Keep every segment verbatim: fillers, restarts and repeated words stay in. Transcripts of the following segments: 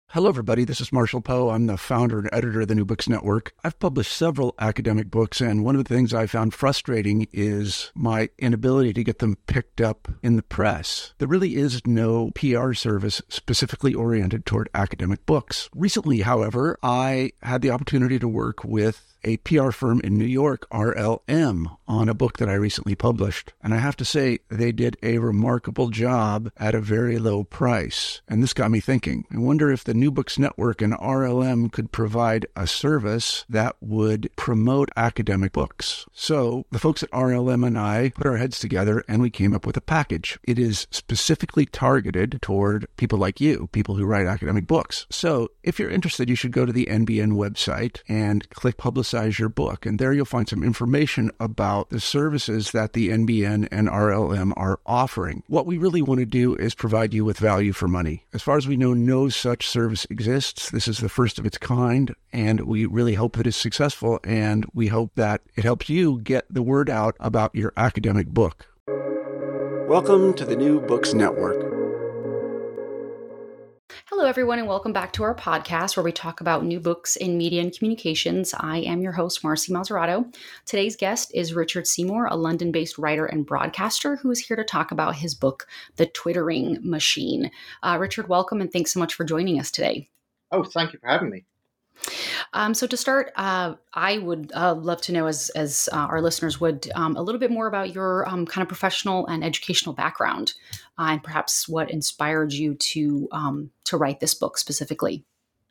Hello, everybody. This is Marshall Poe. I'm the founder and editor of the New Books Network. I've published several academic books, and one of the things I found frustrating is my inability to get them picked up in the press. There really is no P R service specifically oriented toward academic books. Recently, however, I had the opportunity to work with a P R firm in New York, R L M, on a book that I recently published. And I have to say, they did a remarkable job at a very low price. And this got me thinking. I wonder if the New Books Network and R L M could provide a service that would promote academic books. So the folks at R L M and I put our heads together and we came up with a package. It is specifically targeted toward people like you, people who write academic books. So if you're interested, you should go to the N B N website and click Publicize your book. And there you'll find some information about the services that the N B N and R L M are offering. What we really want to do is provide you with value for money. As far as we know, no such service exists. This is the first of its kind, and we really hope that it's successful, and we hope that it helps you get the word out about your academic book. Welcome to the New Books Network. Hello, everyone, and welcome back to our podcast where we talk about new books in media and communications. I am your host, Marcy Mazzarato. Today's guest is Richard Seymour, a London-based writer and broadcaster who is here to talk about his book, The Twittering Machine. Uh, Richard, welcome, and thanks so much for joining us today. Oh, thank you for having me. Um, so to start, uh, I would uh, love to know, as as uh, our listeners would, um, a little bit more about your um, kind of professional and educational background, uh, and perhaps what inspired you to um, to write this book specifically.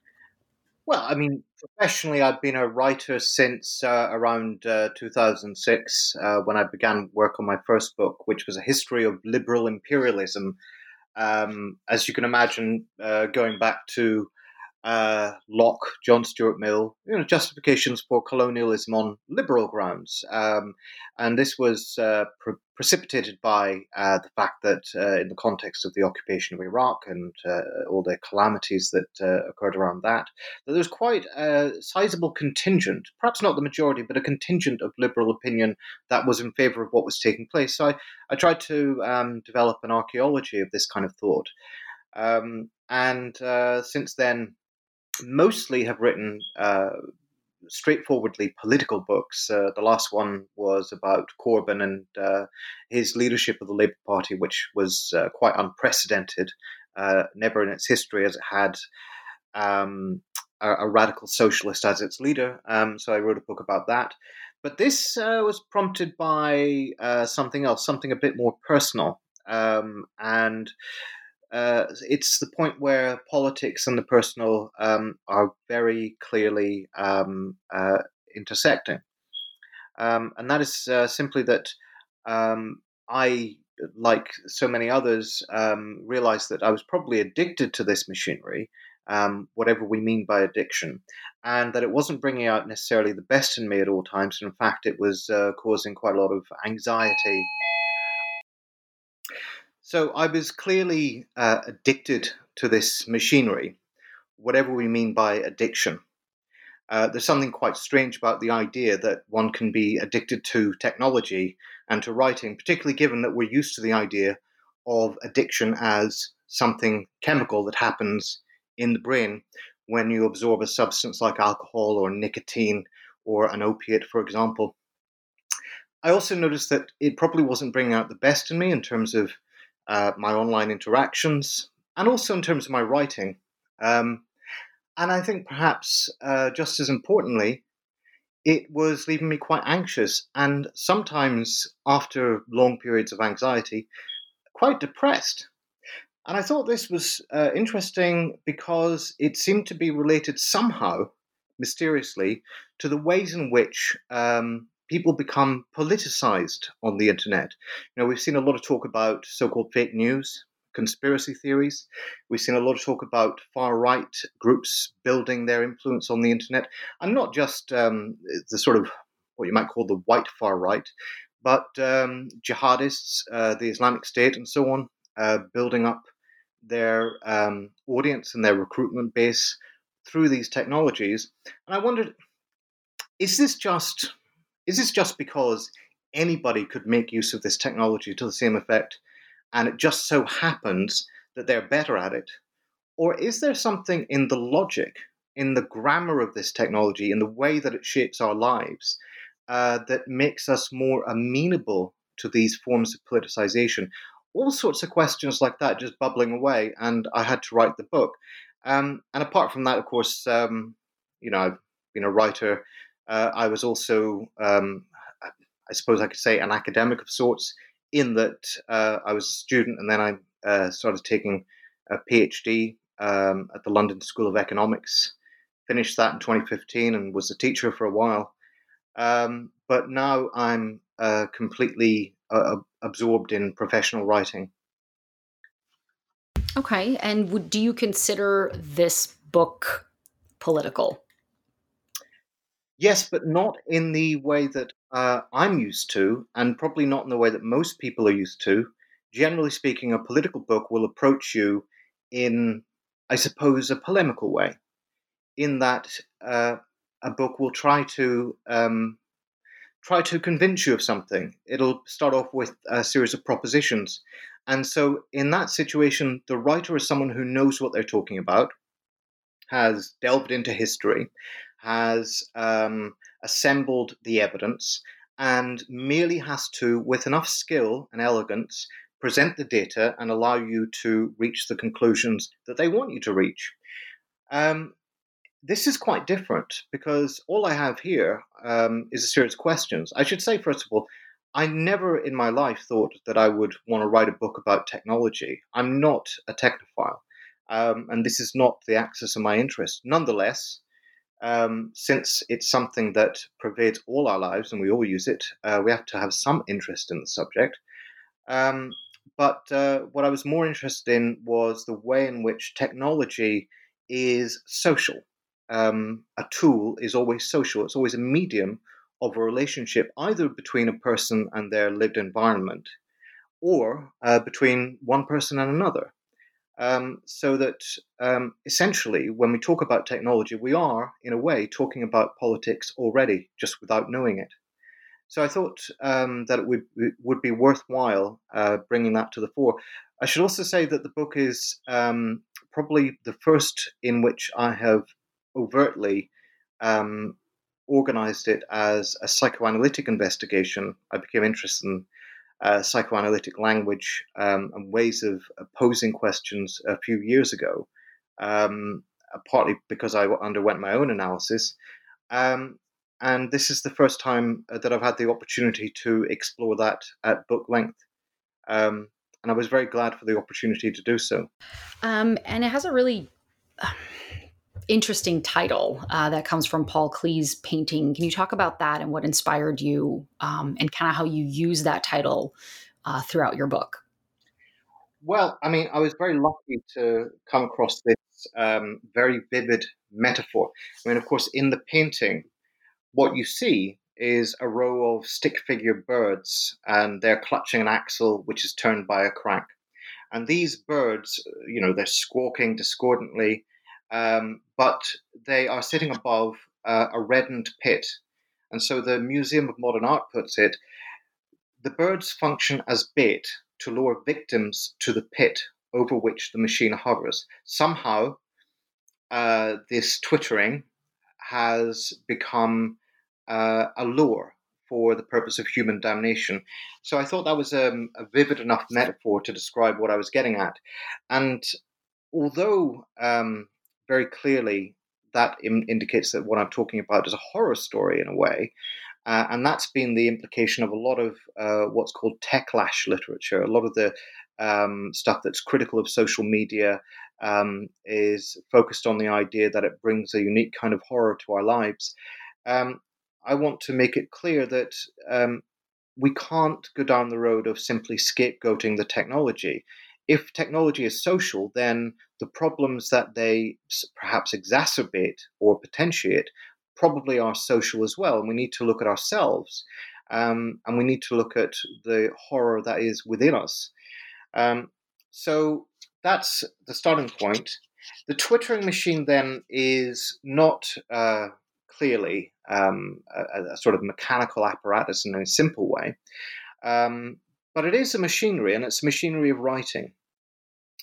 Well, I mean, professionally, I've been a writer since uh, around uh, two thousand six, uh, when I began work on my first book, which was a history of liberal imperialism. Um, as you can imagine, uh, going back to Uh, Locke, John Stuart Mill, you know, justifications for colonialism on liberal grounds. Um, and this was uh, pre- precipitated by uh, the fact that uh, in the context of the occupation of Iraq and uh, all the calamities that uh, occurred around that, that there was quite a sizable contingent, perhaps not the majority, but a contingent of liberal opinion that was in favor of what was taking place. So I, I tried to um, develop an archaeology of this kind of thought. Um, and uh, since then, mostly have written uh, straightforwardly political books. Uh, the last one was about Corbyn and uh, his leadership of the Labour Party, which was uh, quite unprecedented. Uh, never in its history has it had um, a, a radical socialist as its leader. Um, so I wrote a book about that. But this uh, was prompted by uh, something else, something a bit more personal. Um, and Uh, it's the point where politics and the personal um, are very clearly um, uh, intersecting. Um, and that is uh, simply that um, I, like so many others, um, realized that I was probably addicted to this machinery, um, whatever we mean by addiction, and that it wasn't bringing out necessarily the best in me at all times. In fact, it was uh, causing quite a lot of anxiety. So I was clearly uh, addicted to this machinery, whatever we mean by addiction. Uh, there's something quite strange about the idea that one can be addicted to technology and to writing, particularly given that we're used to the idea of addiction as something chemical that happens in the brain when you absorb a substance like alcohol or nicotine or an opiate, for example. I also noticed that it probably wasn't bringing out the best in me in terms of Uh, my online interactions, and also in terms of my writing. Um, and I think perhaps uh, just as importantly, it was leaving me quite anxious and sometimes, after long periods of anxiety, quite depressed. And I thought this was uh, interesting because it seemed to be related somehow, mysteriously, to the ways in which um, people become politicized on the internet. You know, we've seen a lot of talk about so-called fake news, conspiracy theories. We've seen a lot of talk about far-right groups building their influence on the internet, and not just um, the sort of what you might call the white far-right, but um, jihadists, uh, the Islamic State, and so on, uh, building up their um, audience and their recruitment base through these technologies. And I wondered, is this just is this just because anybody could make use of this technology to the same effect, and it just so happens that they're better at it? Or is there something in the logic, in the grammar of this technology, in the way that it shapes our lives, uh, that makes us more amenable to these forms of politicization? All sorts of questions like that just bubbling away, and I had to write the book. Um, and apart from that, of course, um, you know, I've been a writer. Uh, I was also, um, I suppose I could say, an academic of sorts, in that uh, I was a student, and then I uh, started taking a PhD um, at the London School of Economics. Finished that in twenty fifteen and was a teacher for a while. Um, but now I'm uh, completely uh, absorbed in professional writing. Okay. And would, do you consider this book political? Yes, but not in the way that uh, I'm used to, and probably not in the way that most people are used to. Generally speaking, a political book will approach you in, I suppose, a polemical way, in that uh, a book will try to um, try to convince you of something. It'll start off with a series of propositions. And so in that situation, the writer is someone who knows what they're talking about, has delved into history, has um, assembled the evidence, and merely has to, with enough skill and elegance, present the data and allow you to reach the conclusions that they want you to reach. Um, This is quite different because all I have here um, is a series of questions. I should say, first of all, I never in my life thought that I would want to write a book about technology. I'm not a technophile, um, and this is not the axis of my interest. Nonetheless, um, since it's something that pervades all our lives and we all use it, uh, we have to have some interest in the subject. Um, but uh, what I was more interested in was the way in which technology is social. Um, a tool is always social. It's always a medium of a relationship, either between a person and their lived environment, or uh, between one person and another. Um, so that um, essentially, when we talk about technology, we are, in a way, talking about politics already, just without knowing it. So I thought um, that it would, it would be worthwhile uh, bringing that to the fore. I should also say that the book is um, probably the first in which I have overtly um, organized it as a psychoanalytic investigation. I became interested in uh, psychoanalytic language um, and ways of posing questions a few years ago, um, partly because I underwent my own analysis. Um, and this is the first time that I've had the opportunity to explore that at book length. Um, and I was very glad for the opportunity to do so. Um, and it has a really uh, interesting title uh, that comes from Paul Klee's painting. Can you talk about that and what inspired you um, and kind of how you use that title uh, throughout your book? Well, I mean, I was very lucky to come across this um, very vivid metaphor. I mean, of course, in the painting, what you see is a row of stick figure birds, and they're clutching an axle which is turned by a crank. And these birds, you know, they're squawking discordantly, um, but they are sitting above uh, a reddened pit. And so the Museum of Modern Art puts it, the birds function as bait to lure victims to the pit over which the machine hovers. Somehow, uh, this twittering has become uh, a lure for the purpose of human damnation. So I thought that was um, a vivid enough metaphor to describe what I was getting at. And although um, very clearly that im- indicates that what I'm talking about is a horror story in a way, uh, and that's been the implication of a lot of uh, what's called techlash literature. A lot of the um, stuff that's critical of social media um, is focused on the idea that it brings a unique kind of horror to our lives. Um, I want to make it clear that um, we can't go down the road of simply scapegoating the technology. If technology is social, then the problems that they perhaps exacerbate or potentiate probably are social as well. And we need to look at ourselves, um, and we need to look at the horror that is within us. Um, so that's the starting point. The twittering machine then is not uh, clearly um, a, a sort of mechanical apparatus in a simple way, um, but it is a machinery, and it's a machinery of writing.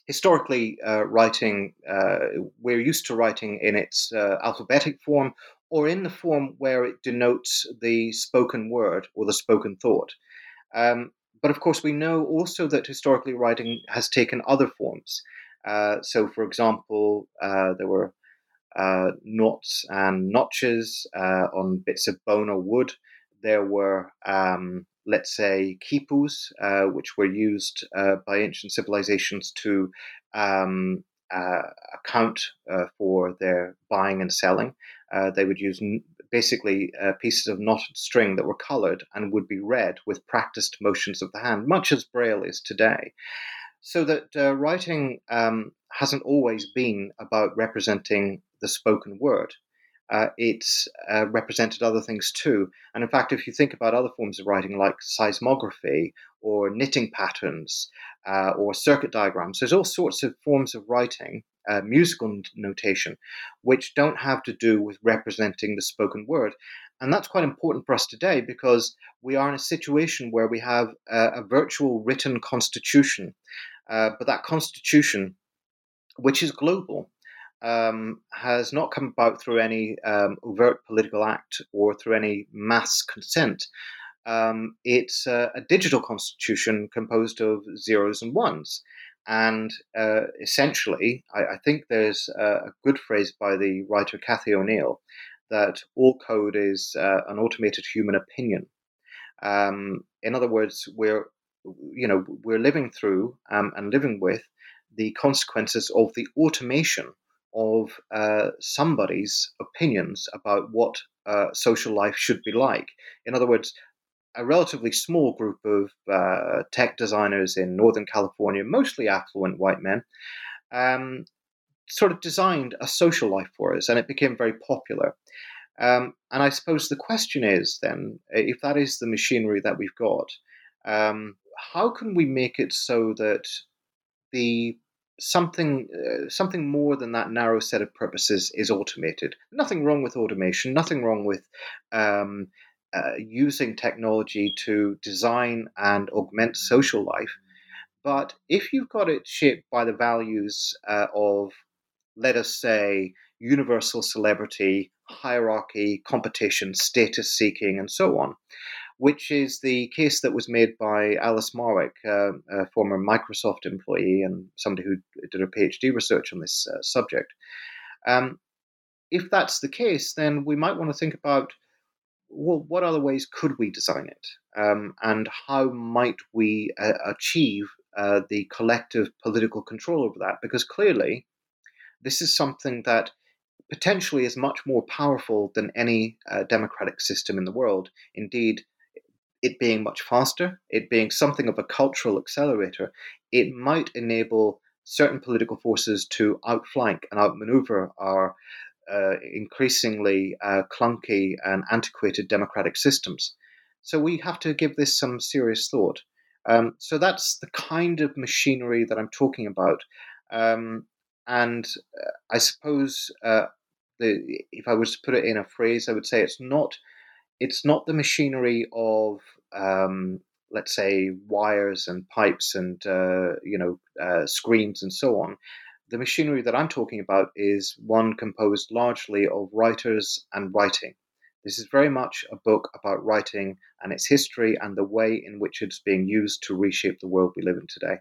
historically, uh, writing, uh, we're used to writing in its uh, alphabetic form or in the form where it denotes the spoken word or the spoken thought. Um, but of course, we know also that historically writing has taken other forms. Uh, so, for example, uh, there were uh, knots and notches uh, on bits of bone or wood. There were, um, let's say, quipus, uh, which were used uh, by ancient civilizations to um, uh, account uh, for their buying and selling. Uh, they would use n- basically uh, pieces of knotted string that were colored and would be read with practiced motions of the hand, much as Braille is today. So that uh, writing um, hasn't always been about representing the spoken word. Uh, it's uh, represented other things too. And in fact, if you think about other forms of writing like seismography or knitting patterns uh, or circuit diagrams, there's all sorts of forms of writing, uh, musical notation, which don't have to do with representing the spoken word. And that's quite important for us today because we are in a situation where we have a, a virtual written constitution. Uh, but that constitution, which is global, um, has not come about through any um, overt political act or through any mass consent. Um, it's a, a digital constitution composed of zeros and ones. And uh, essentially, I, I think there's a, a good phrase by the writer Cathy O'Neil that all code is uh, an automated human opinion. Um, in other words, we're you know we're living through um, and living with the consequences of the automation of uh, somebody's opinions about what uh, social life should be like. In other words, a relatively small group of uh, tech designers in Northern California, mostly affluent white men, um, sort of designed a social life for us, and it became very popular. Um, and I suppose the question is then, if that is the machinery that we've got, um, how can we make it so that the something uh, something more than that narrow set of purposes is automated? Nothing wrong with automation. Nothing wrong with um, uh, using technology to design and augment social life. But if you've got it shaped by the values uh, of, let us say, universal celebrity, hierarchy, competition, status seeking, and so on, which is the case that was made by Alice Marwick, uh, a former Microsoft employee and somebody who did a PhD research on this uh, subject. Um, if that's the case, then we might want to think about, well, what other ways could we design it? Um, and how might we uh, achieve uh, the collective political control over that? Because clearly, this is something that potentially is much more powerful than any uh, democratic system in the world. Indeed, it being much faster, it being something of a cultural accelerator, it might enable certain political forces to outflank and outmaneuver our uh, increasingly uh, clunky and antiquated democratic systems. So we have to give this some serious thought. Um, so that's the kind of machinery that I'm talking about. Um, and uh, I suppose uh, the, if I was to put it in a phrase, I would say it's not it's not the machinery of um, let's say wires and pipes and uh, you know uh, screens and so on. The machinery that I'm talking about is one composed largely of writers and writing. This is very much a book about writing and its history and the way in which it's being used to reshape the world we live in today.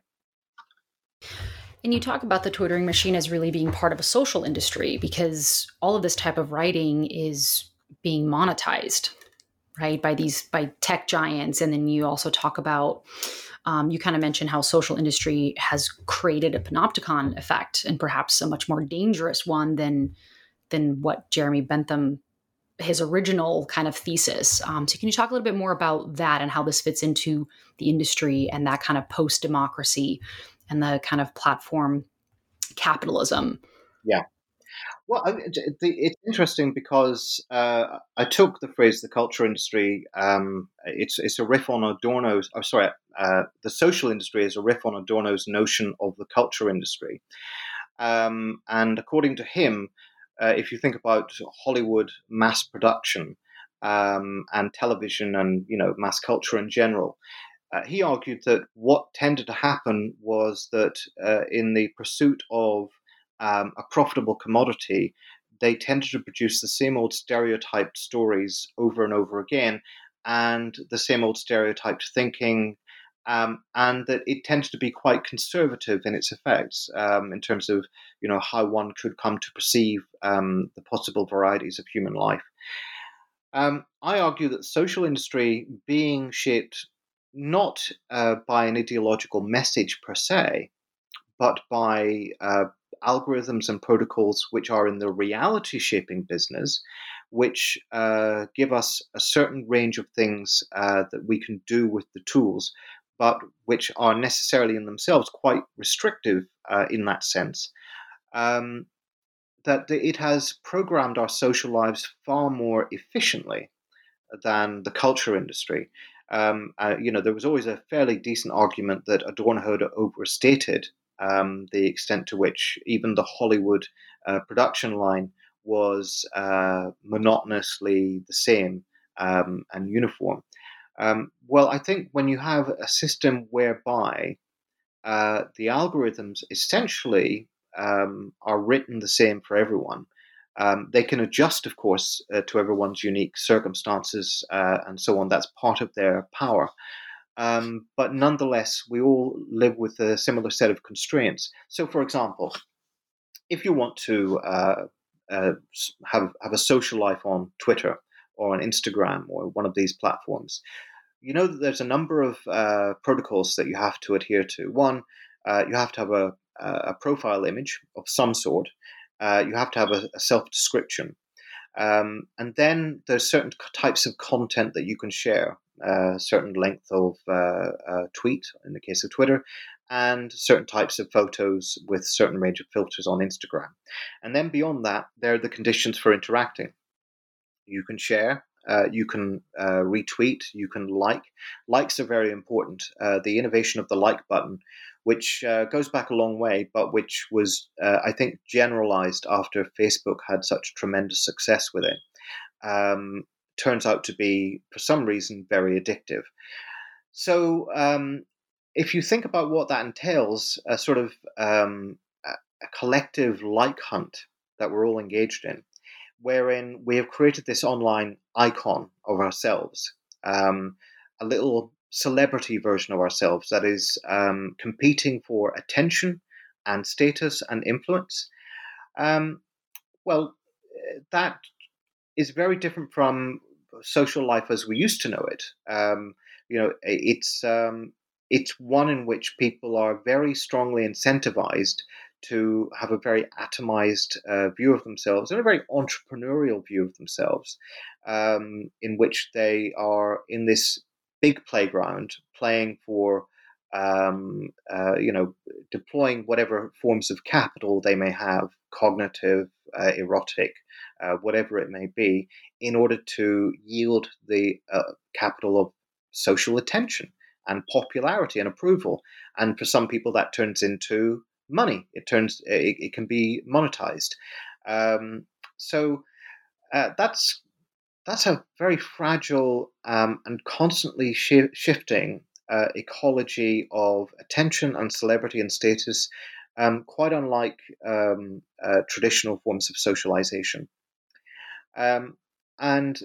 And you talk about the tutoring machine as really being part of a social industry because all of this type of writing is being monetized, right, by these by tech giants. And then you also talk about, um, you kind of mentioned how social industry has created a panopticon effect, and perhaps a much more dangerous one than than what Jeremy Bentham, his original kind of thesis. Um, so can you talk a little bit more about that and how this fits into the industry and that kind of post-democracy and the kind of platform capitalism? Yeah. Well, I, the, it's interesting because uh, I took the phrase "the culture industry." Um, it's it's a riff on Adorno's. Oh, sorry, uh, the social industry is a riff on Adorno's notion of the culture industry. Um, and according to him, uh, if you think about Hollywood mass production um, and television and you know mass culture in general, Uh, he argued that what tended to happen was that uh, in the pursuit of um, a profitable commodity, they tended to produce the same old stereotyped stories over and over again, and the same old stereotyped thinking, um, and that it tended to be quite conservative in its effects um, in terms of, you know, how one could come to perceive um, the possible varieties of human life. Um, I argue that the social industry, being shaped not uh, by an ideological message per se, but by uh, algorithms and protocols which are in the reality shaping business, which uh, give us a certain range of things uh, that we can do with the tools, but which are necessarily in themselves quite restrictive uh, in that sense. Um, that it has programmed our social lives far more efficiently than the culture industry. Um, uh, you know, there was always a fairly decent argument that Adorno had overstated um, the extent to which even the Hollywood uh, production line was uh, monotonously the same um, and uniform. Um, well, I think when you have a system whereby uh, the algorithms essentially um, are written the same for everyone, um, they can adjust, of course, uh, to everyone's unique circumstances uh, and so on. That's part of their power. Um, but nonetheless, we all live with a similar set of constraints. So, for example, if you want to uh, uh, have, have a social life on Twitter or on Instagram or one of these platforms, you know that there's a number of uh, protocols that you have to adhere to. One, uh, you have to have a, a profile image of some sort. Uh, you have to have a, a self-description. Um, and then there's certain types of content that you can share, a uh, certain length of uh, uh, tweet, in the case of Twitter, and certain types of photos with certain range of filters on Instagram. And then beyond that, there are the conditions for interacting. You can share, uh, you can uh, retweet, you can like. Likes are very important. Uh, the innovation of the like button, which uh, goes back a long way, but which was, uh, I think, generalized after Facebook had such tremendous success with it, um, turns out to be, for some reason, very addictive. So um, if you think about what that entails, a sort of um, a, a collective like hunt that we're all engaged in, wherein we have created this online icon of ourselves, um, a little celebrity version of ourselves that is um, competing for attention and status and influence. Um, well, that is very different from social life as we used to know it. Um, you know, it's um, it's one in which people are very strongly incentivized to have a very atomized uh, view of themselves and a very entrepreneurial view of themselves, um, in which they are in this big playground playing for, um, uh, you know, deploying whatever forms of capital they may have, cognitive, uh, erotic, uh, whatever it may be, in order to yield the uh, capital of social attention and popularity and approval. And for some people, that turns into money. It turns it, it can be monetized. Um, so uh, that's that's a very fragile um, and constantly sh- shifting uh, ecology of attention and celebrity and status, um, quite unlike um, uh, traditional forms of socialization. Um, and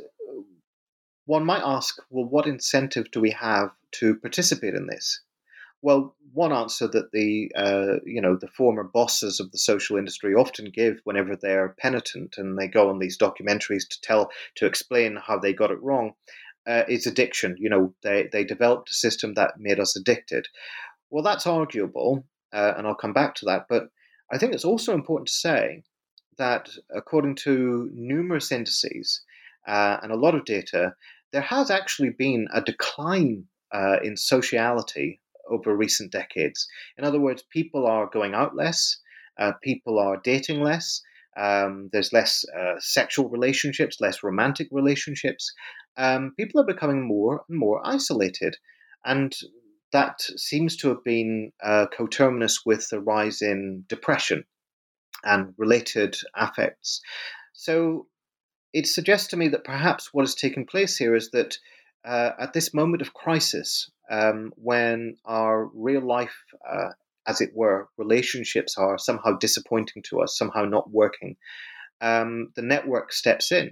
one might ask, well, what incentive do we have to participate in this? Well, one answer that the uh, you know the former bosses of the social industry often give whenever they're penitent and they go on these documentaries to tell to explain how they got it wrong uh, is addiction. You know, they they developed a system that made us addicted. Well, that's arguable, uh, and I'll come back to that. But I think it's also important to say that according to numerous indices uh, and a lot of data, there has actually been a decline uh, in sociality over recent decades. In other words, people are going out less, uh, people are dating less, um, there's less uh, sexual relationships, less romantic relationships. Um, people are becoming more and more isolated. And that seems to have been uh, coterminous with the rise in depression and related affects. So it suggests to me that perhaps what has taken place here is that uh, at this moment of crisis, um, when our real life, uh, as it were, relationships are somehow disappointing to us, somehow not working, um, the network steps in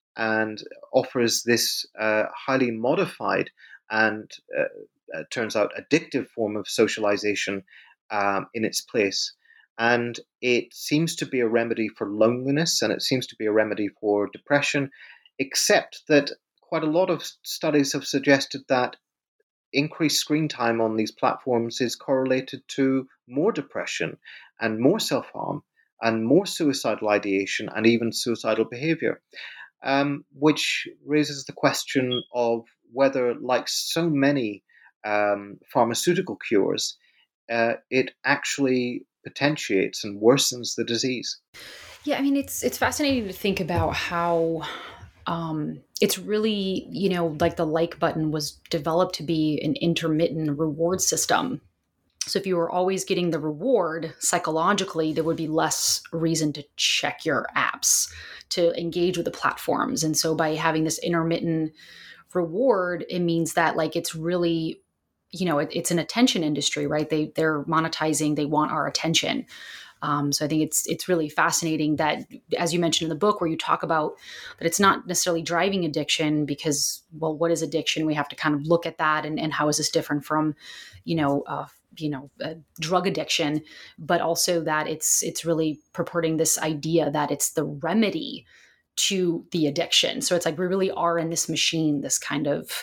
and offers this uh, highly modified and uh, uh, turns out addictive form of socialization um, in its place. And it seems to be a remedy for loneliness, and it seems to be a remedy for depression, except that quite a lot of studies have suggested that increased screen time on these platforms is correlated to more depression and more self harm and more suicidal ideation and even suicidal behavior, um, which raises the question of whether, like so many um, pharmaceutical cures, uh, it actually potentiates and worsens the disease. Yeah, I mean, it's it's fascinating to think about how um, it's really, you know, like the like button was developed to be an intermittent reward system. So if you were always getting the reward psychologically, there would be less reason to check your apps, to engage with the platforms. And so by having this intermittent reward, it means that like it's really, you know, it, it's an attention industry, right? They they're monetizing, they want our attention. Um, so I think it's it's really fascinating that, as you mentioned in the book, where you talk about that it's not necessarily driving addiction because, well, what is addiction? We have to kind of look at that and, and how is this different from, you know, uh, you know, uh, drug addiction, but also that it's it's really purporting this idea that it's the remedy to the addiction. So it's like we really are in this machine, this kind of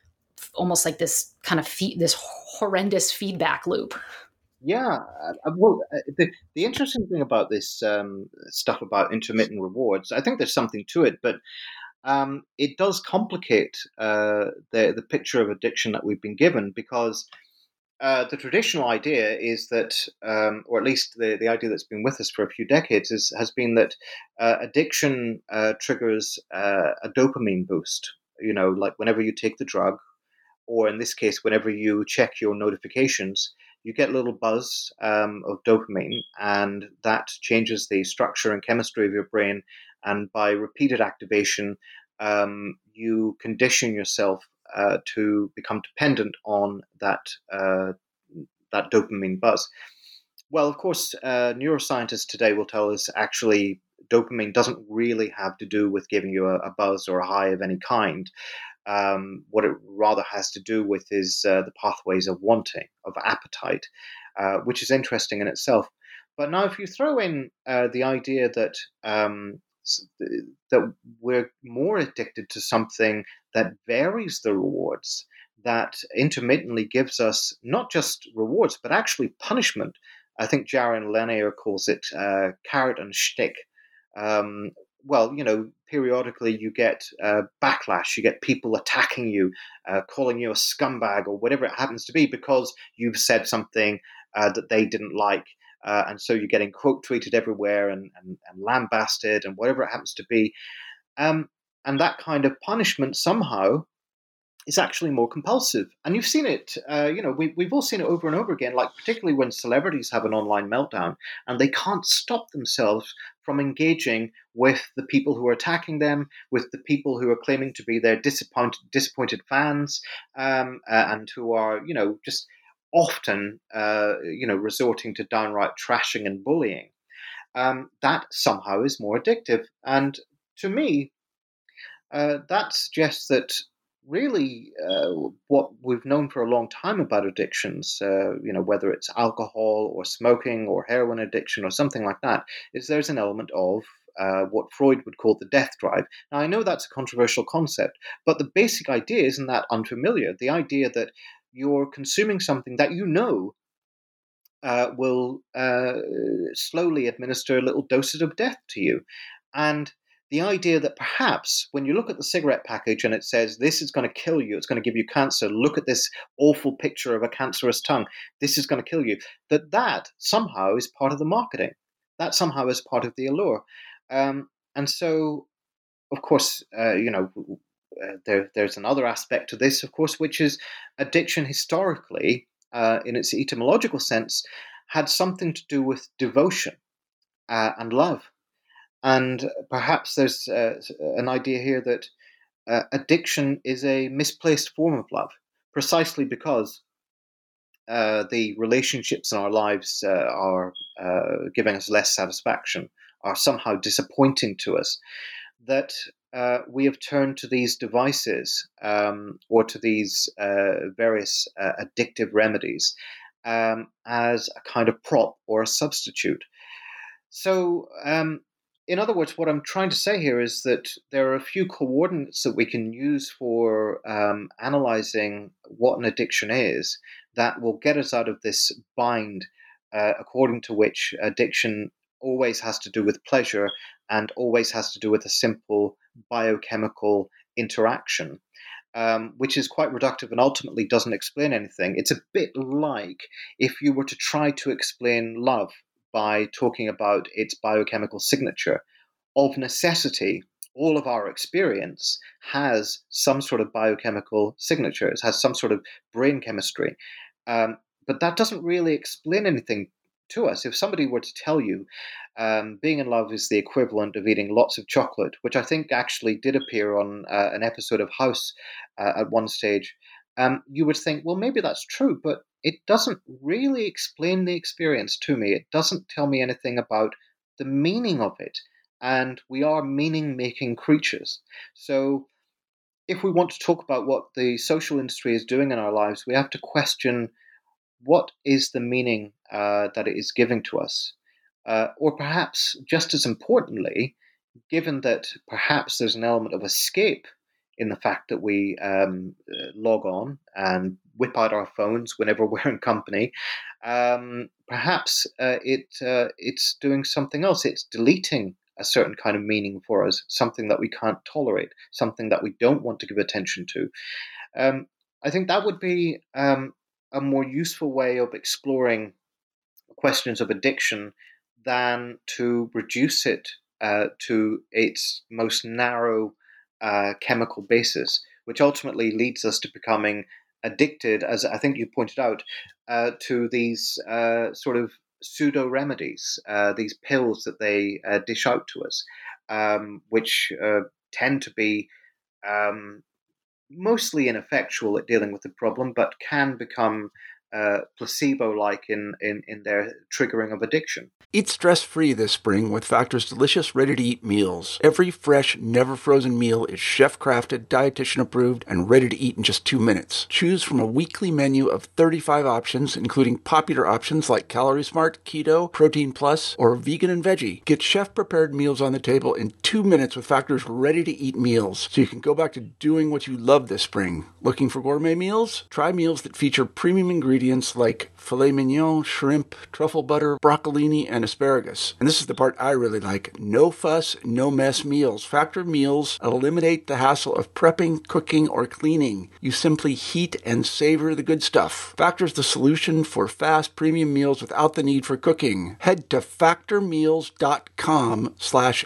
almost like this kind of feed, this horrendous feedback loop. Yeah, uh, well, uh, the, the interesting thing about this um, stuff about intermittent rewards, I think there's something to it, but um, it does complicate uh, the the picture of addiction that we've been given, because uh, the traditional idea is that, um, or at least the, the idea that's been with us for a few decades, is has been that uh, addiction uh, triggers uh, a dopamine boost. You know, like whenever you take the drug, or in this case, whenever you check your notifications, you get a little buzz um, of dopamine, and that changes the structure and chemistry of your brain. And by repeated activation, um, you condition yourself uh, to become dependent on that uh, that dopamine buzz. Well, of course, uh, neuroscientists today will tell us actually dopamine doesn't really have to do with giving you a, a buzz or a high of any kind. Um, what it rather has to do with is uh, the pathways of wanting, of appetite, uh, which is interesting in itself. But now, if you throw in uh, the idea that um, that we're more addicted to something that varies the rewards, that intermittently gives us not just rewards but actually punishment. I think Jaron Lanier calls it uh, carrot and stick. Um, well, you know, periodically you get uh, backlash, you get people attacking you, uh, calling you a scumbag or whatever it happens to be because you've said something uh, that they didn't like. Uh, and so you're getting quote tweeted everywhere and, and, and lambasted and whatever it happens to be. Um, and that kind of punishment somehow is actually more compulsive. And you've seen it, uh, you know, we, we've all seen it over and over again, like particularly when celebrities have an online meltdown and they can't stop themselves from engaging with the people who are attacking them, with the people who are claiming to be their disappointed, disappointed fans, um, uh, and who are, you know, just often, uh, you know, resorting to downright trashing and bullying. Um, that somehow is more addictive. And to me, uh, that suggests that really uh, what we've known for a long time about addictions, uh, you know, whether it's alcohol or smoking or heroin addiction or something like that, is there's an element of uh, what Freud would call the death drive. Now, I know that's a controversial concept, but the basic idea isn't that unfamiliar. The idea that you're consuming something that you know uh, will uh, slowly administer little doses of death to you. And the idea that perhaps when you look at the cigarette package and it says, this is going to kill you, it's going to give you cancer, look at this awful picture of a cancerous tongue, this is going to kill you, that that somehow is part of the marketing. That somehow is part of the allure. Um, and so, of course, uh, you know, uh, there, there's another aspect to this, of course, which is addiction historically, uh, in its etymological sense, had something to do with devotion uh, and love. And perhaps there's uh, an idea here that uh, addiction is a misplaced form of love. precisely because uh, the relationships in our lives uh, are uh, giving us less satisfaction, are somehow disappointing to us, that uh, we have turned to these devices um, or to these uh, various uh, addictive remedies um, as a kind of prop or a substitute. So, um, in other words, what I'm trying to say here is that there are a few coordinates that we can use for um, analyzing what an addiction is that will get us out of this bind, uh, according to which addiction always has to do with pleasure and always has to do with a simple biochemical interaction. Um, which is quite reductive and ultimately doesn't explain anything. It's a bit like if you were to try to explain love by talking about its biochemical signature. Of necessity, all of our experience has some sort of biochemical signature. It has some sort of brain chemistry. Um, but that doesn't really explain anything to us. If somebody were to tell you um, being in love is the equivalent of eating lots of chocolate, which I think actually did appear on uh, an episode of House uh, at one stage, um, you would think, well, maybe that's true, but it doesn't really explain the experience to me. It doesn't tell me anything about the meaning of it. And we are meaning-making creatures. So if we want to talk about what the social industry is doing in our lives, we have to question what is the meaning uh, that it is giving to us? Uh, or perhaps, just as importantly, given that perhaps there's an element of escape in the fact that we um, log on and whip out our phones whenever we're in company, um, perhaps uh, it uh, it's doing something else. It's deleting a certain kind of meaning for us, something that we can't tolerate, something that we don't want to give attention to. Um, I think that would be um, a more useful way of exploring questions of addiction than to reduce it uh, to its most narrow uh, chemical basis, which ultimately leads us to becoming addicted, as I think you pointed out, uh, to these uh, sort of pseudo remedies, uh, these pills that they uh, dish out to us, um, which uh, tend to be um, mostly ineffectual at dealing with the problem, but can become uh, placebo-like in, in, in their triggering of addiction. Eat stress-free this spring with Factor's delicious, ready-to-eat meals. Every fresh, never-frozen meal is chef-crafted, dietitian-approved, and ready to eat in just two minutes. Choose from a weekly menu of thirty-five options, including popular options like Calorie Smart, Keto, Protein Plus, or Vegan and Veggie. Get chef-prepared meals on the table in two minutes with Factor's ready-to-eat meals, so you can go back to doing what you love this spring. Looking for gourmet meals? Try meals that feature premium ingredients like filet mignon, shrimp, truffle butter, broccolini, and asparagus. And this is the part I really like. No fuss, no mess meals. Factor meals eliminate the hassle of prepping, cooking, or cleaning. You simply heat and savor the good stuff. Factor's the solution for fast premium meals without the need for cooking. Head to factormeals.com slash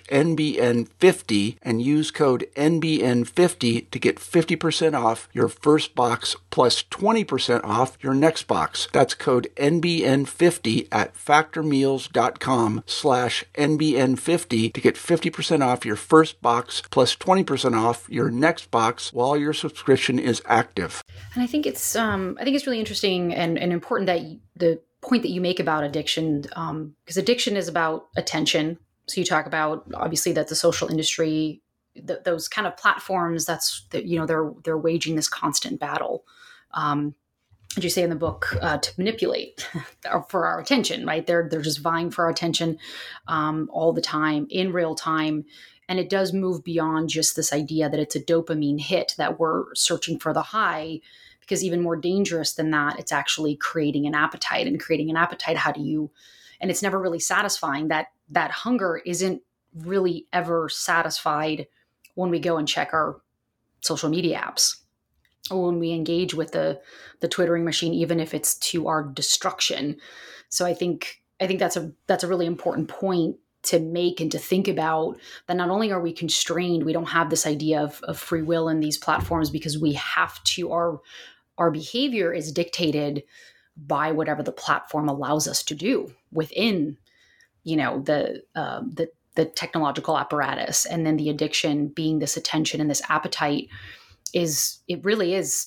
NBN50 and use code N B N fifty to get fifty percent off your first box plus twenty percent off your next box. That's code N B N fifty at factormeals.com slash NBN50 to get fifty percent off your first box plus twenty percent off your next box while your subscription is active. And I think it's um, I think it's really interesting and, and important that you, the point that you make about addiction, um, because addiction is about attention. So you talk about obviously that the social industry, th- those kind of platforms, that's that you know they're they're waging this constant battle. Um, as you say in the book, uh, to manipulate for our attention, right? They're they're just vying for our attention um, all the time, in real time. And it does move beyond just this idea that it's a dopamine hit, that we're searching for the high, because even more dangerous than that, it's actually creating an appetite. And creating an appetite, how do you, and it's never really satisfying. That that hunger isn't really ever satisfied when we go and check our social media apps, or when we engage with the the Twittering machine, even if it's to our destruction. So I think I think that's a that's a really important point to make and to think about, that not only are we constrained, we don't have this idea of, of free will in these platforms, because we have to, our our behavior is dictated by whatever the platform allows us to do within, you know, the um, the the technological apparatus. And then the addiction being this attention and this appetite is, it really is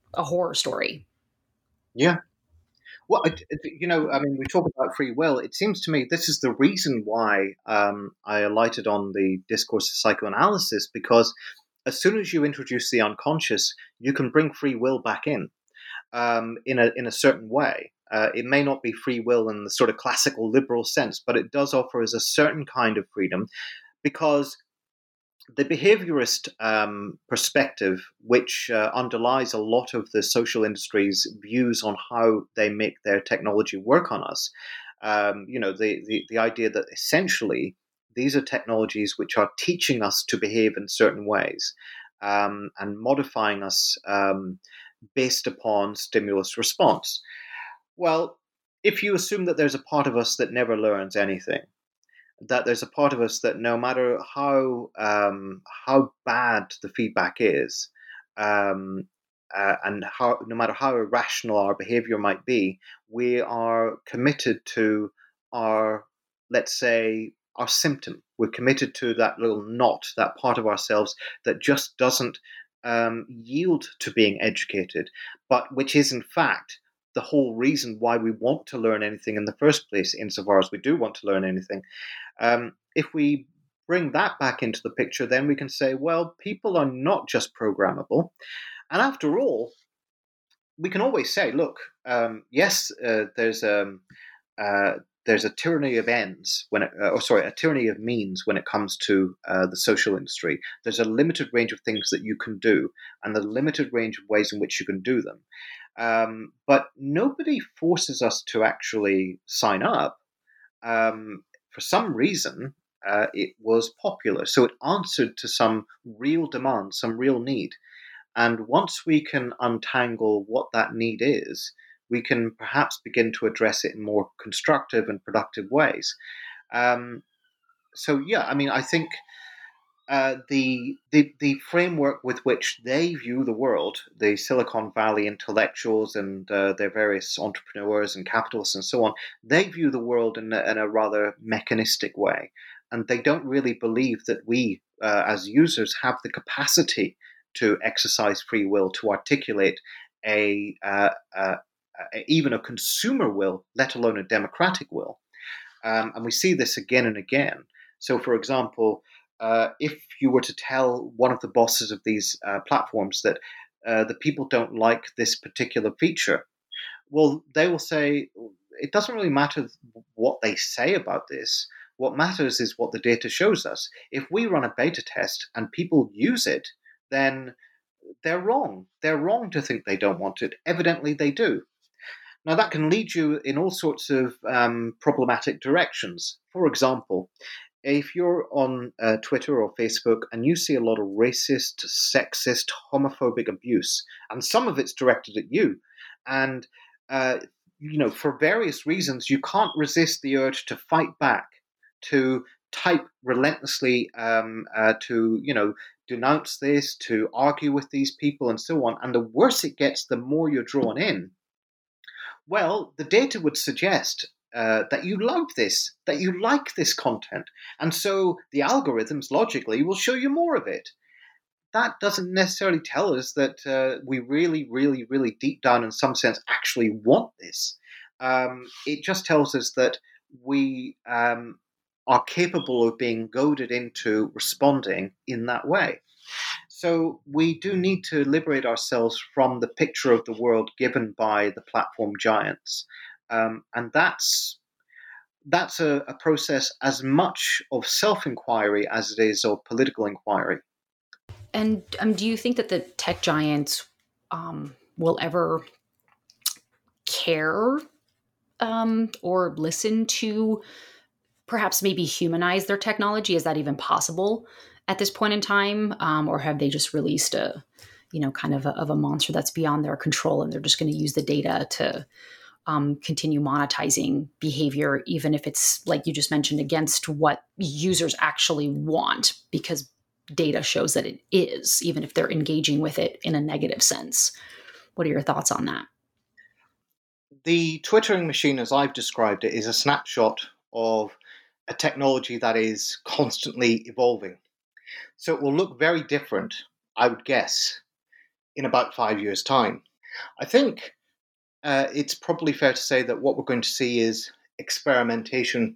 a horror story. Yeah. Well, I, you know, I mean, we talk about free will. It seems to me this is the reason why um, I alighted on the discourse of psychoanalysis, because as soon as you introduce the unconscious, you can bring free will back in, um, in a in a certain way. Uh, it may not be free will in the sort of classical liberal sense, but it does offer us a certain kind of freedom, because the behaviorist um, perspective, which uh, underlies a lot of the social industry's views on how they make their technology work on us, um, you know, the, the, the idea that essentially these are technologies which are teaching us to behave in certain ways, um, and modifying us um, based upon stimulus response. Well, if you assume that there's a part of us that never learns anything, that there's a part of us that no matter how um, how bad the feedback is, um, uh, and how no matter how irrational our behavior might be, we are committed to our, let's say, our symptom. We're committed to that little knot, that part of ourselves that just doesn't um, yield to being educated, but which is in fact the whole reason why we want to learn anything in the first place, insofar as we do want to learn anything. Um, if we bring that back into the picture, then we can say, well, people are not just programmable. And after all, we can always say, look, um, yes, uh, there's um, uh, there's a tyranny of ends when it, uh, or sorry, a tyranny of means when it comes to uh, the social industry. There's a limited range of things that you can do, and a limited range of ways in which you can do them. Um, but nobody forces us to actually sign up. Um, for some reason, uh, it was popular. So it answered to some real demand, some real need. And once we can untangle what that need is, we can perhaps begin to address it in more constructive and productive ways. Um, so, yeah, I mean, I think uh, the, the the framework with which they view the world, the Silicon Valley intellectuals and uh, their various entrepreneurs and capitalists and so on, they view the world in a, in a rather mechanistic way, and they don't really believe that we, uh, as users, have the capacity to exercise free will, to articulate a, uh, uh, uh, even a consumer will, let alone a democratic will. Um, and we see this again and again. So, for example, uh, if you were to tell one of the bosses of these uh, platforms that uh, the people don't like this particular feature, well, they will say, it doesn't really matter what they say about this. What matters is what the data shows us. If we run a beta test and people use it, then they're wrong. They're wrong to think they don't want it. Evidently, they do. Now, that can lead you in all sorts of um, problematic directions. For example, if you're on uh, Twitter or Facebook and you see a lot of racist, sexist, homophobic abuse, and some of it's directed at you, and uh, you know, for various reasons, you can't resist the urge to fight back, to type relentlessly, um, uh, to you know, denounce this, to argue with these people, and so on. And the worse it gets, the more you're drawn in. Well, the data would suggest uh, that you love this, that you like this content. And so the algorithms logically will show you more of it. That doesn't necessarily tell us that uh, we really, really, really deep down in some sense actually want this. Um, it just tells us that we um, are capable of being goaded into responding in that way. So we do need to liberate ourselves from the picture of the world given by the platform giants. Um, and that's that's a, a process as much of self-inquiry as it is of political inquiry. And um, do you think that the tech giants um, will ever care um, or listen to perhaps maybe humanize their technology? Is that even possible at this point in time? Um, or have they just released a, you know, kind of a, of a monster that's beyond their control, and they're just going to use the data to um, continue monetizing behavior, even if it's, like you just mentioned, against what users actually want, because data shows that it is, even if they're engaging with it in a negative sense? What are your thoughts on that? The Twittering machine, as I've described it, is a snapshot of a technology that is constantly evolving. So it will look very different, I would guess, in about five years' time. I think uh, it's probably fair to say that what we're going to see is experimentation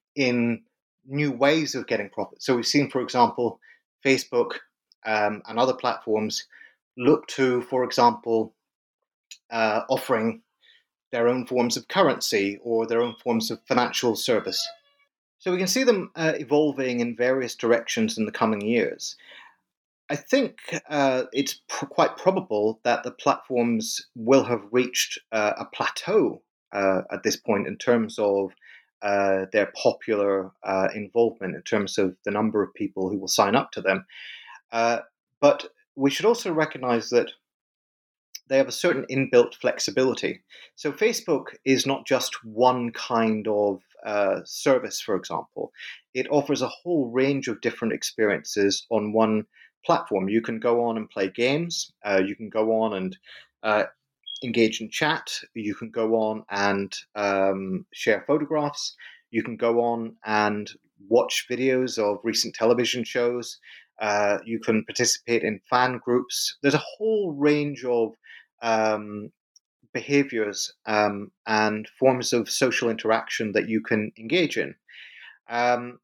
in new ways of getting profit. So we've seen, for example, Facebook um, and other platforms look to, for example, uh, offering their own forms of currency or their own forms of financial service. So we can see them uh, evolving in various directions in the coming years. I think uh, it's pr- quite probable that the platforms will have reached uh, a plateau uh, at this point in terms of uh, their popular uh, involvement, in terms of the number of people who will sign up to them. Uh, but we should also recognize that they have a certain inbuilt flexibility. So Facebook is not just one kind of uh, service, for example. It offers a whole range of different experiences on one platform. You can go on and play games. Uh, you can go on and uh, engage in chat. You can go on and um, share photographs. You can go on and watch videos of recent television shows. Uh, you can participate in fan groups. There's a whole range of um, behaviors um, and forms of social interaction that you can engage in. Um,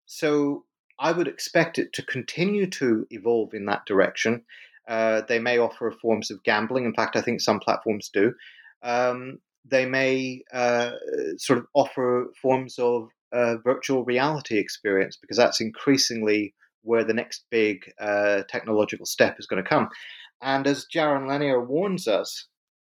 so I would expect it to continue to evolve in that direction. Uh, they may offer forms of gambling. In fact, I think some platforms do. Um, they may uh, sort of offer forms of uh, virtual reality experience, because that's increasingly where the next big uh, technological step is going to come. And as Jaron Lanier warns us,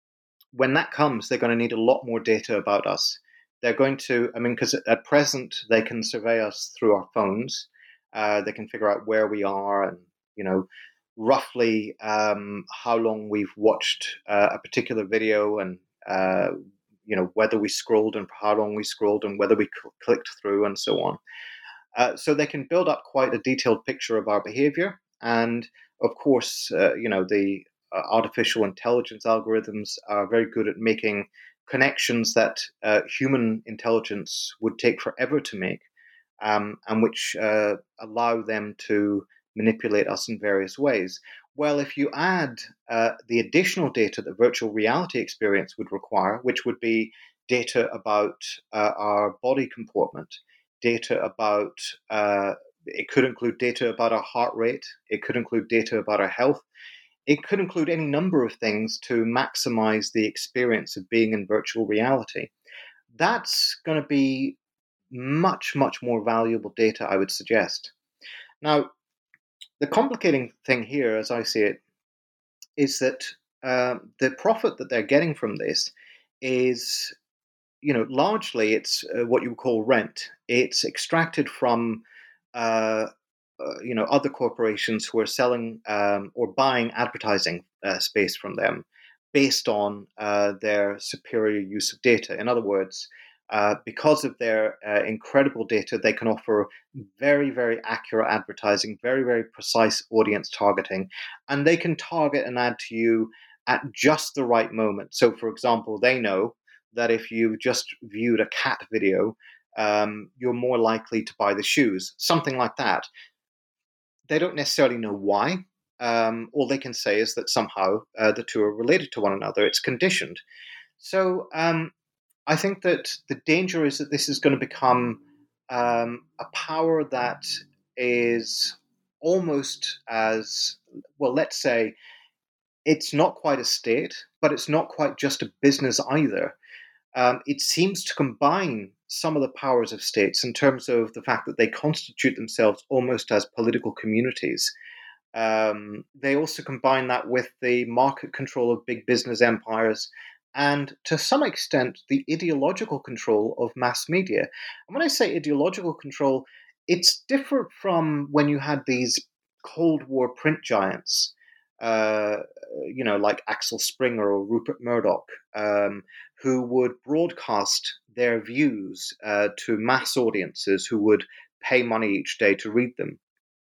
when that comes, they're going to need a lot more data about us. They're going to, I mean, because at present they can survey us through our phones. Uh, they can figure out where we are and, you know, roughly um, how long we've watched uh, a particular video and, uh, you know, whether we scrolled and for how long we scrolled and whether we cl- clicked through and so on. Uh, so they can build up quite a detailed picture of our behavior. And of course, uh, you know, the uh, artificial intelligence algorithms are very good at making connections that uh, human intelligence would take forever to make, um, and which uh, allow them to manipulate us in various ways. Well, if you add uh, the additional data that virtual reality experience would require, which would be data about uh, our body comportment, data about, uh, it could include data about our heart rate, it could include data about our health, it could include any number of things to maximize the experience of being in virtual reality. That's going to be much, much more valuable data, I would suggest. Now, the complicating thing here, as I see it, is that uh, the profit that they're getting from this is, you know, largely it's uh, what you would call rent. It's extracted from, uh, uh, you know, other corporations who are selling um, or buying advertising uh, space from them based on uh, their superior use of data. In other words, uh, because of their uh, incredible data, they can offer very, very accurate advertising, very, very precise audience targeting, and they can target an ad to you at just the right moment. So, for example, they know that if you just viewed a cat video, um, you're more likely to buy the shoes, something like that. They don't necessarily know why. Um, all they can say is that somehow uh, the two are related to one another. It's conditioned. So um, I think that the danger is that this is going to become um, a power that is almost as, well, let's say, it's not quite a state, but it's not quite just a business either. Um, it seems to combine some of the powers of states in terms of the fact that they constitute themselves almost as political communities. Um, they also combine that with the market control of big business empires and, to some extent, the ideological control of mass media. And when I say ideological control, it's different from when you had these Cold War print giants, uh, you know, like Axel Springer or Rupert Murdoch, um, who would broadcast their views uh, to mass audiences who would pay money each day to read them.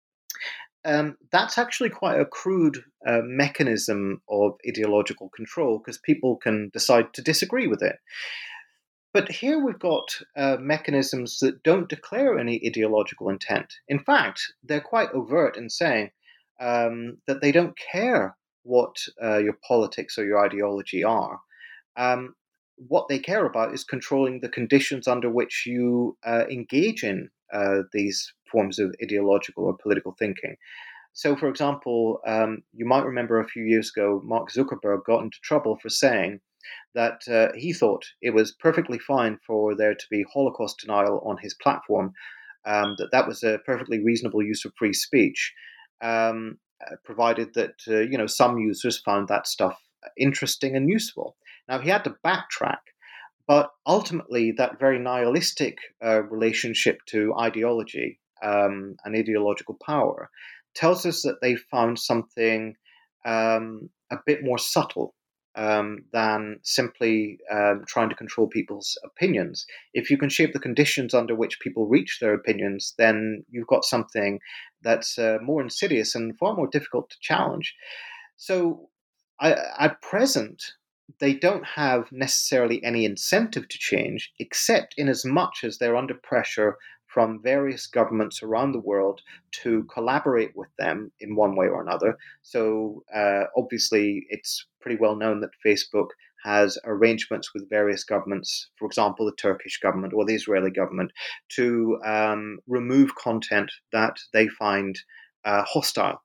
Um, that's actually quite a crude uh, mechanism of ideological control, because people can decide to disagree with it. But here we've got uh, mechanisms that don't declare any ideological intent. In fact, they're quite overt in saying um, that they don't care what uh, your politics or your ideology are. Um, what they care about is controlling the conditions under which you uh, engage in uh, these forms of ideological or political thinking. So, for example, um, you might remember a few years ago, Mark Zuckerberg got into trouble for saying that uh, he thought it was perfectly fine for there to be Holocaust denial on his platform, um, that that was a perfectly reasonable use of free speech, um, uh, provided that uh, you know some users found that stuff interesting and useful. Now he had to backtrack, but ultimately that very nihilistic uh, relationship to ideology um, and ideological power tells us that they found something um, a bit more subtle um, than simply um, trying to control people's opinions. If you can shape the conditions under which people reach their opinions, then you've got something that's uh, more insidious and far more difficult to challenge. So, I, at present, they don't have necessarily any incentive to change, except in as much as they're under pressure from various governments around the world to collaborate with them in one way or another. So uh, obviously, it's pretty well known that Facebook has arrangements with various governments, for example, the Turkish government or the Israeli government, to um, remove content that they find uh, hostile.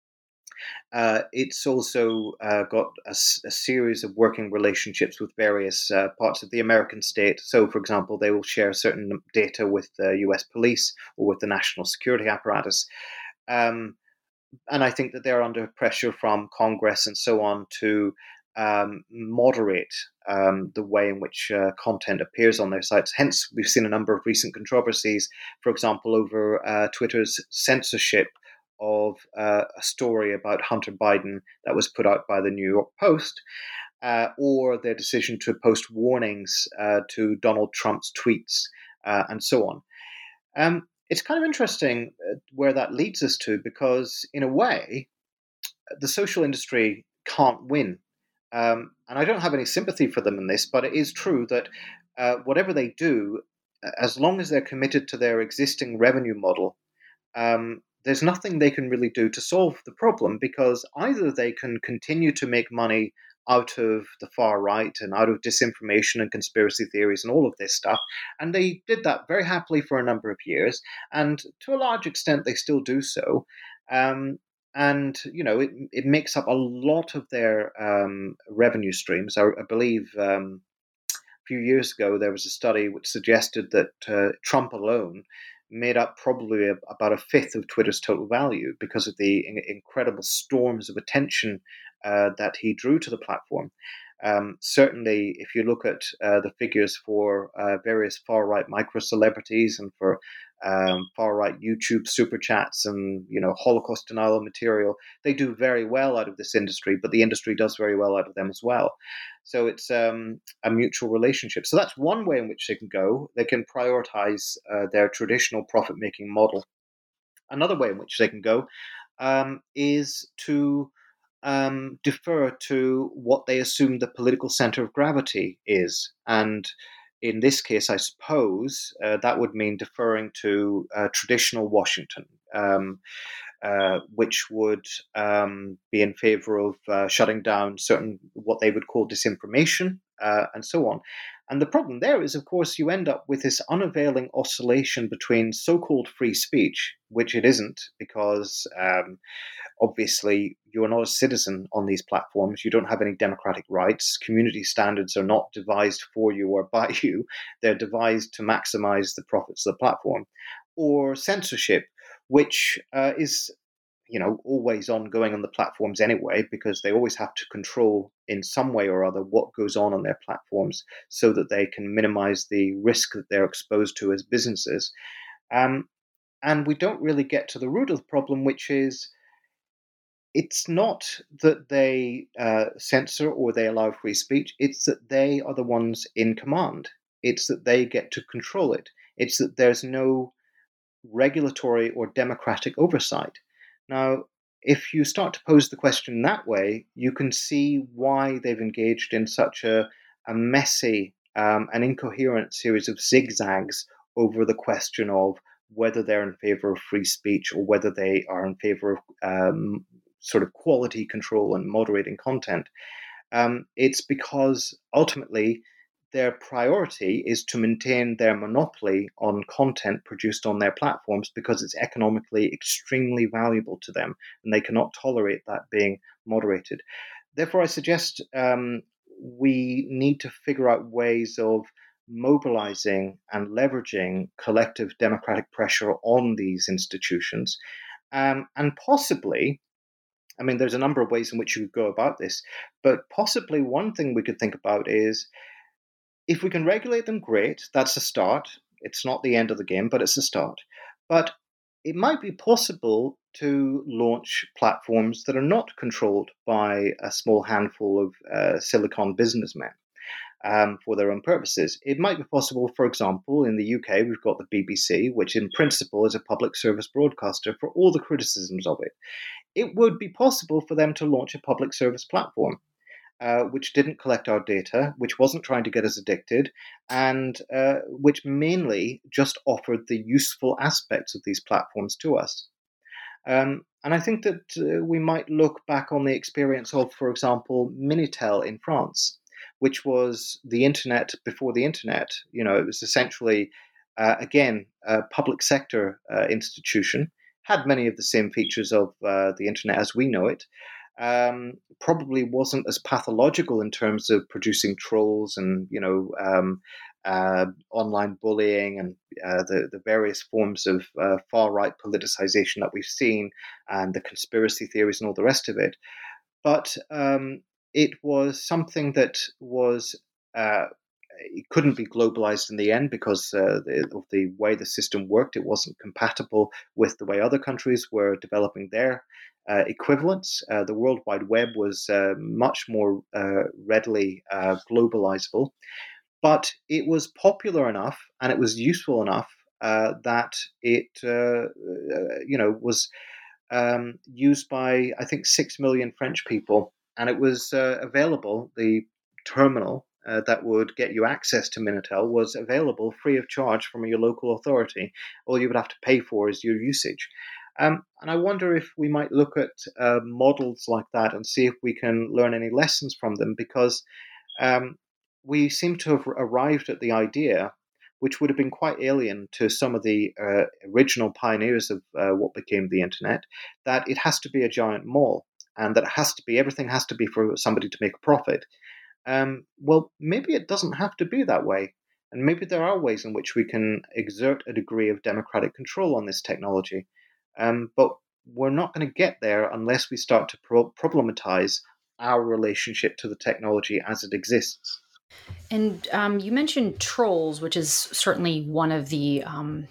Uh, it's also uh, got a, a, series of working relationships with various uh, parts of the American state. So, for example, they will share certain data with the U S police or with the national security apparatus. Um, and I think that they're under pressure from Congress and so on to um, moderate um, the way in which uh, content appears on their sites. Hence, we've seen a number of recent controversies, for example, over uh, Twitter's censorship of uh, a story about Hunter Biden that was put out by the New York Post, uh, or their decision to post warnings uh, to Donald Trump's tweets, uh, and so on. Um, it's kind of interesting where that leads us to, because in a way, the social industry can't win. Um, and I don't have any sympathy for them in this, but it is true that uh, whatever they do, as long as they're committed to their existing revenue model, um, there's nothing they can really do to solve the problem, because either they can continue to make money out of the far right and out of disinformation and conspiracy theories and all of this stuff. And they did that very happily for a number of years. And to a large extent, they still do so. Um, and, you know, it, it makes up a lot of their um, revenue streams. I, I believe um, a few years ago, there was a study which suggested that uh, Trump alone made up probably a, about a fifth of Twitter's total value because of the in, incredible storms of attention uh, that he drew to the platform. Um, certainly, if you look at uh, the figures for uh, various far-right micro-celebrities and for um, far-right YouTube super chats and, you know, Holocaust denial material, they do very well out of this industry, but the industry does very well out of them as well. So it's um, a mutual relationship. So that's one way in which they can go. They can prioritize uh, their traditional profit-making model. Another way in which they can go um, is to um, defer to what they assume the political center of gravity is. And in this case, I suppose uh, that would mean deferring to uh, traditional Washington, um, uh, which would um, be in favor of uh, shutting down certain what they would call disinformation uh, and so on. And the problem there is, of course, you end up with this unavailing oscillation between so-called free speech, which it isn't, because um, obviously you're not a citizen on these platforms. You don't have any democratic rights. Community standards are not devised for you or by you. They're devised to maximize the profits of the platform. Or censorship, which uh, is, you know, always ongoing on the platforms anyway, because they always have to control in some way or other what goes on on their platforms so that they can minimize the risk that they're exposed to as businesses. Um, and we don't really get to the root of the problem, which is it's not that they uh, censor or they allow free speech. It's that they are the ones in command. It's that they get to control it. It's that there's no regulatory or democratic oversight. Now, if you start to pose the question that way, you can see why they've engaged in such a, a messy um, and incoherent series of zigzags over the question of whether they're in favor of free speech or whether they are in favor of um, sort of quality control and moderating content. Um, it's because ultimately their priority is to maintain their monopoly on content produced on their platforms because it's economically extremely valuable to them, and they cannot tolerate that being moderated. Therefore, I suggest um, we need to figure out ways of mobilizing and leveraging collective democratic pressure on these institutions, um, and possibly, I mean, there's a number of ways in which you could go about this, but possibly one thing we could think about is if we can regulate them, great, that's a start. It's not the end of the game, but it's a start. But it might be possible to launch platforms that are not controlled by a small handful of uh, Silicon businessmen um, for their own purposes. It might be possible, for example, in the U K, we've got the B B C, which in principle is a public service broadcaster for all the criticisms of it. It would be possible for them to launch a public service platform. Uh, which didn't collect our data, which wasn't trying to get us addicted, and uh, which mainly just offered the useful aspects of these platforms to us. Um, and I think that uh, we might look back on the experience of, for example, Minitel in France, which was the internet before the internet. You know, it was essentially, uh, again, a public sector uh, institution, had many of the same features of uh, the internet as we know it. Um, probably wasn't as pathological in terms of producing trolls and, you know, um, uh, online bullying and uh, the, the various forms of uh, far-right politicization that we've seen, and the conspiracy theories and all the rest of it. But um, it was something that was uh, it couldn't be globalized in the end because uh, the, of the way the system worked. It wasn't compatible with the way other countries were developing their uh, equivalents. Uh, the World Wide Web was uh, much more uh, readily uh, globalizable, but it was popular enough and it was useful enough uh, that it, uh, uh, you know, was um, used by I think six million French people, and it was uh, available. The terminal uh, that would get you access to Minitel was available free of charge from your local authority. All you would have to pay for is your usage. Um, and I wonder if we might look at uh, models like that and see if we can learn any lessons from them, because um, we seem to have arrived at the idea, which would have been quite alien to some of the uh, original pioneers of uh, what became the internet, that it has to be a giant mall and that it has to be, everything has to be for somebody to make a profit. Um, well, maybe it doesn't have to be that way. And maybe there are ways in which we can exert a degree of democratic control on this technology. Um, but we're not going to get there unless we start to pro- problematize our relationship to the technology as it exists. And um, you mentioned trolls, which is certainly one of the, um,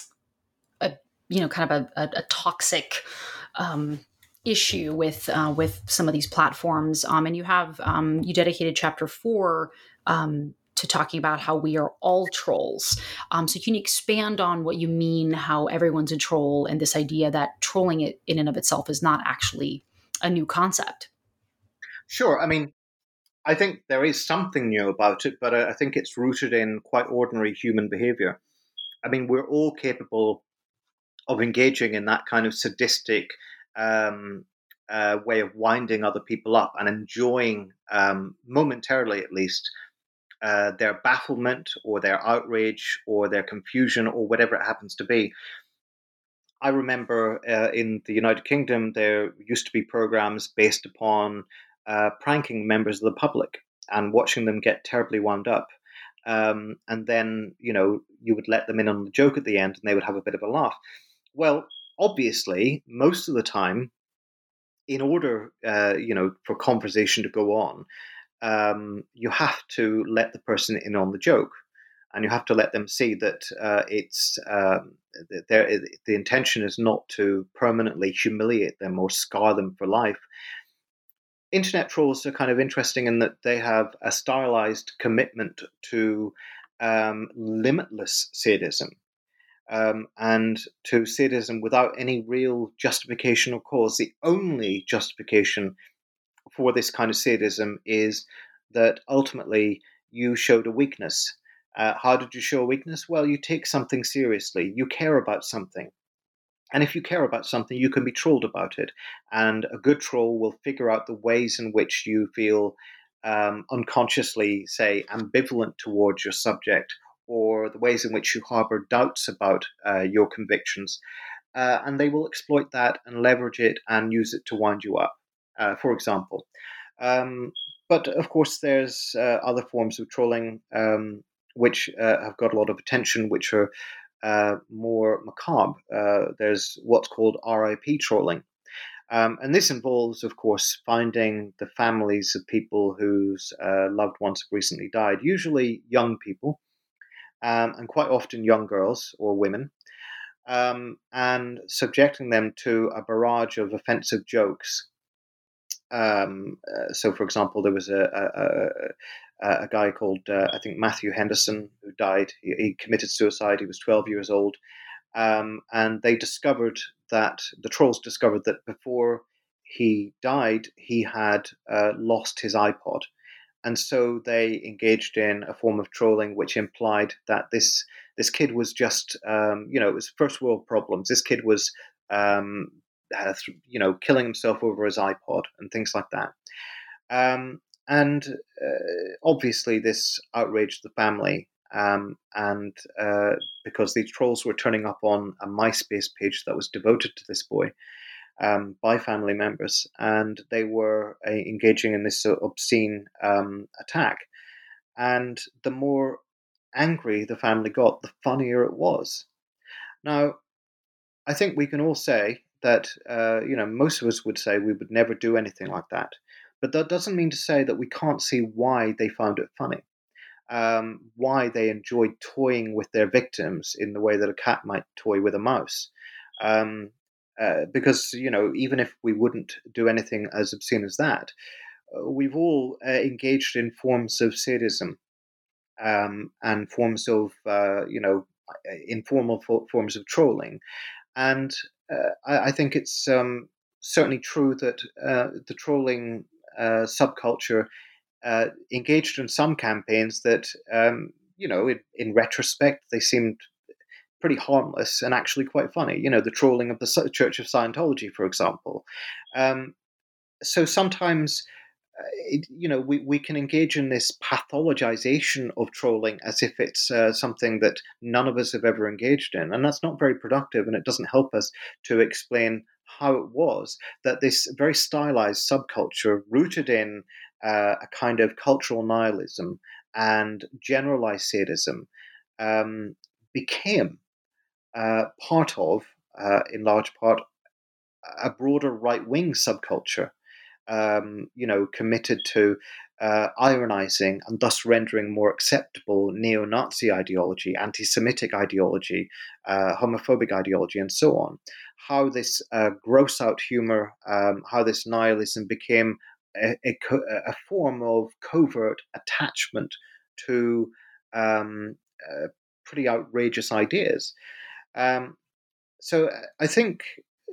a, you know, kind of a, a, a toxic um, issue with uh, with some of these platforms. Um, and you have um, you dedicated chapter four um, to talking about how we are all trolls. Um, so can you expand on what you mean, how everyone's a troll, and this idea that trolling it in and of itself is not actually a new concept? Sure. I mean, I think there is something new about it, but I think it's rooted in quite ordinary human behavior. I mean, we're all capable of engaging in that kind of sadistic um, uh, way of winding other people up and enjoying, um, momentarily at least, uh, their bafflement or their outrage or their confusion or whatever it happens to be. I remember uh, in the United Kingdom, there used to be programs based upon uh, pranking members of the public and watching them get terribly wound up. Um, and then, you know, you would let them in on the joke at the end and they would have a bit of a laugh. Well, obviously, most of the time, in order, uh, you know, for conversation to go on, um, you have to let the person in on the joke, and you have to let them see that uh, it's um, there. The intention is not to permanently humiliate them or scar them for life. Internet trolls are kind of interesting in that they have a stylized commitment to um, limitless sadism. Um, and to sadism without any real justification or cause. The only justification for this kind of sadism is that ultimately you showed a weakness. Uh, how did you show a weakness? Well, you take something seriously. You care about something. And if you care about something, you can be trolled about it. And a good troll will figure out the ways in which you feel um, unconsciously, say, ambivalent towards your subject, or the ways in which you harbor doubts about uh, your convictions. Uh, and they will exploit that and leverage it and use it to wind you up, uh, for example. Um, but of course, there's uh, other forms of trolling um, which uh, have got a lot of attention, which are uh, more macabre. Uh, there's what's called R I P trolling. Um, and this involves, of course, finding the families of people whose uh, loved ones have recently died, usually young people, um, and quite often young girls or women, um, and subjecting them to a barrage of offensive jokes. Um, uh, so, for example, there was a, a, a, a guy called, uh, I think, Matthew Henderson, who died. He, he committed suicide. He was twelve years old. Um, and they discovered that, the trolls discovered that before he died, he had uh, lost his iPod. And so they engaged in a form of trolling which implied that this this kid was just, um, you know, it was first world problems. This kid was, um, uh, you know, killing himself over his iPod and things like that. Um, and uh, obviously, this outraged the family. Um, and uh, because these trolls were turning up on a MySpace page that was devoted to this boy, um, by family members, and they were uh, engaging in this uh, obscene um, attack. And the more angry the family got, the funnier it was. Now, I think we can all say that, uh, you know, most of us would say we would never do anything like that. But that doesn't mean to say that we can't see why they found it funny. Um, why they enjoyed toying with their victims in the way that a cat might toy with a mouse. Um, uh, because, you know, even if we wouldn't do anything as obscene as that, uh, we've all uh, engaged in forms of sadism, um, and forms of, uh, you know, informal fo- forms of trolling. And uh, I, I think it's um, certainly true that uh, the trolling uh, subculture uh, engaged in some campaigns that, um, you know, in, in retrospect, they seemed pretty harmless and actually quite funny. You know, the trolling of the Church of Scientology, for example. Um, so sometimes, uh, it, you know, we, we can engage in this pathologization of trolling as if it's uh, something that none of us have ever engaged in. And that's not very productive, and it doesn't help us to explain how it was that this very stylized subculture rooted in uh, a kind of cultural nihilism and generalized sadism um, became uh, part of, uh, in large part, a broader right-wing subculture, um, you know, committed to uh, ironizing and thus rendering more acceptable neo-Nazi ideology, anti-Semitic ideology, uh, homophobic ideology, and so on. How this uh, gross-out humor, um, how this nihilism became a, a, a form of covert attachment to um, uh, pretty outrageous ideas. Um, so I think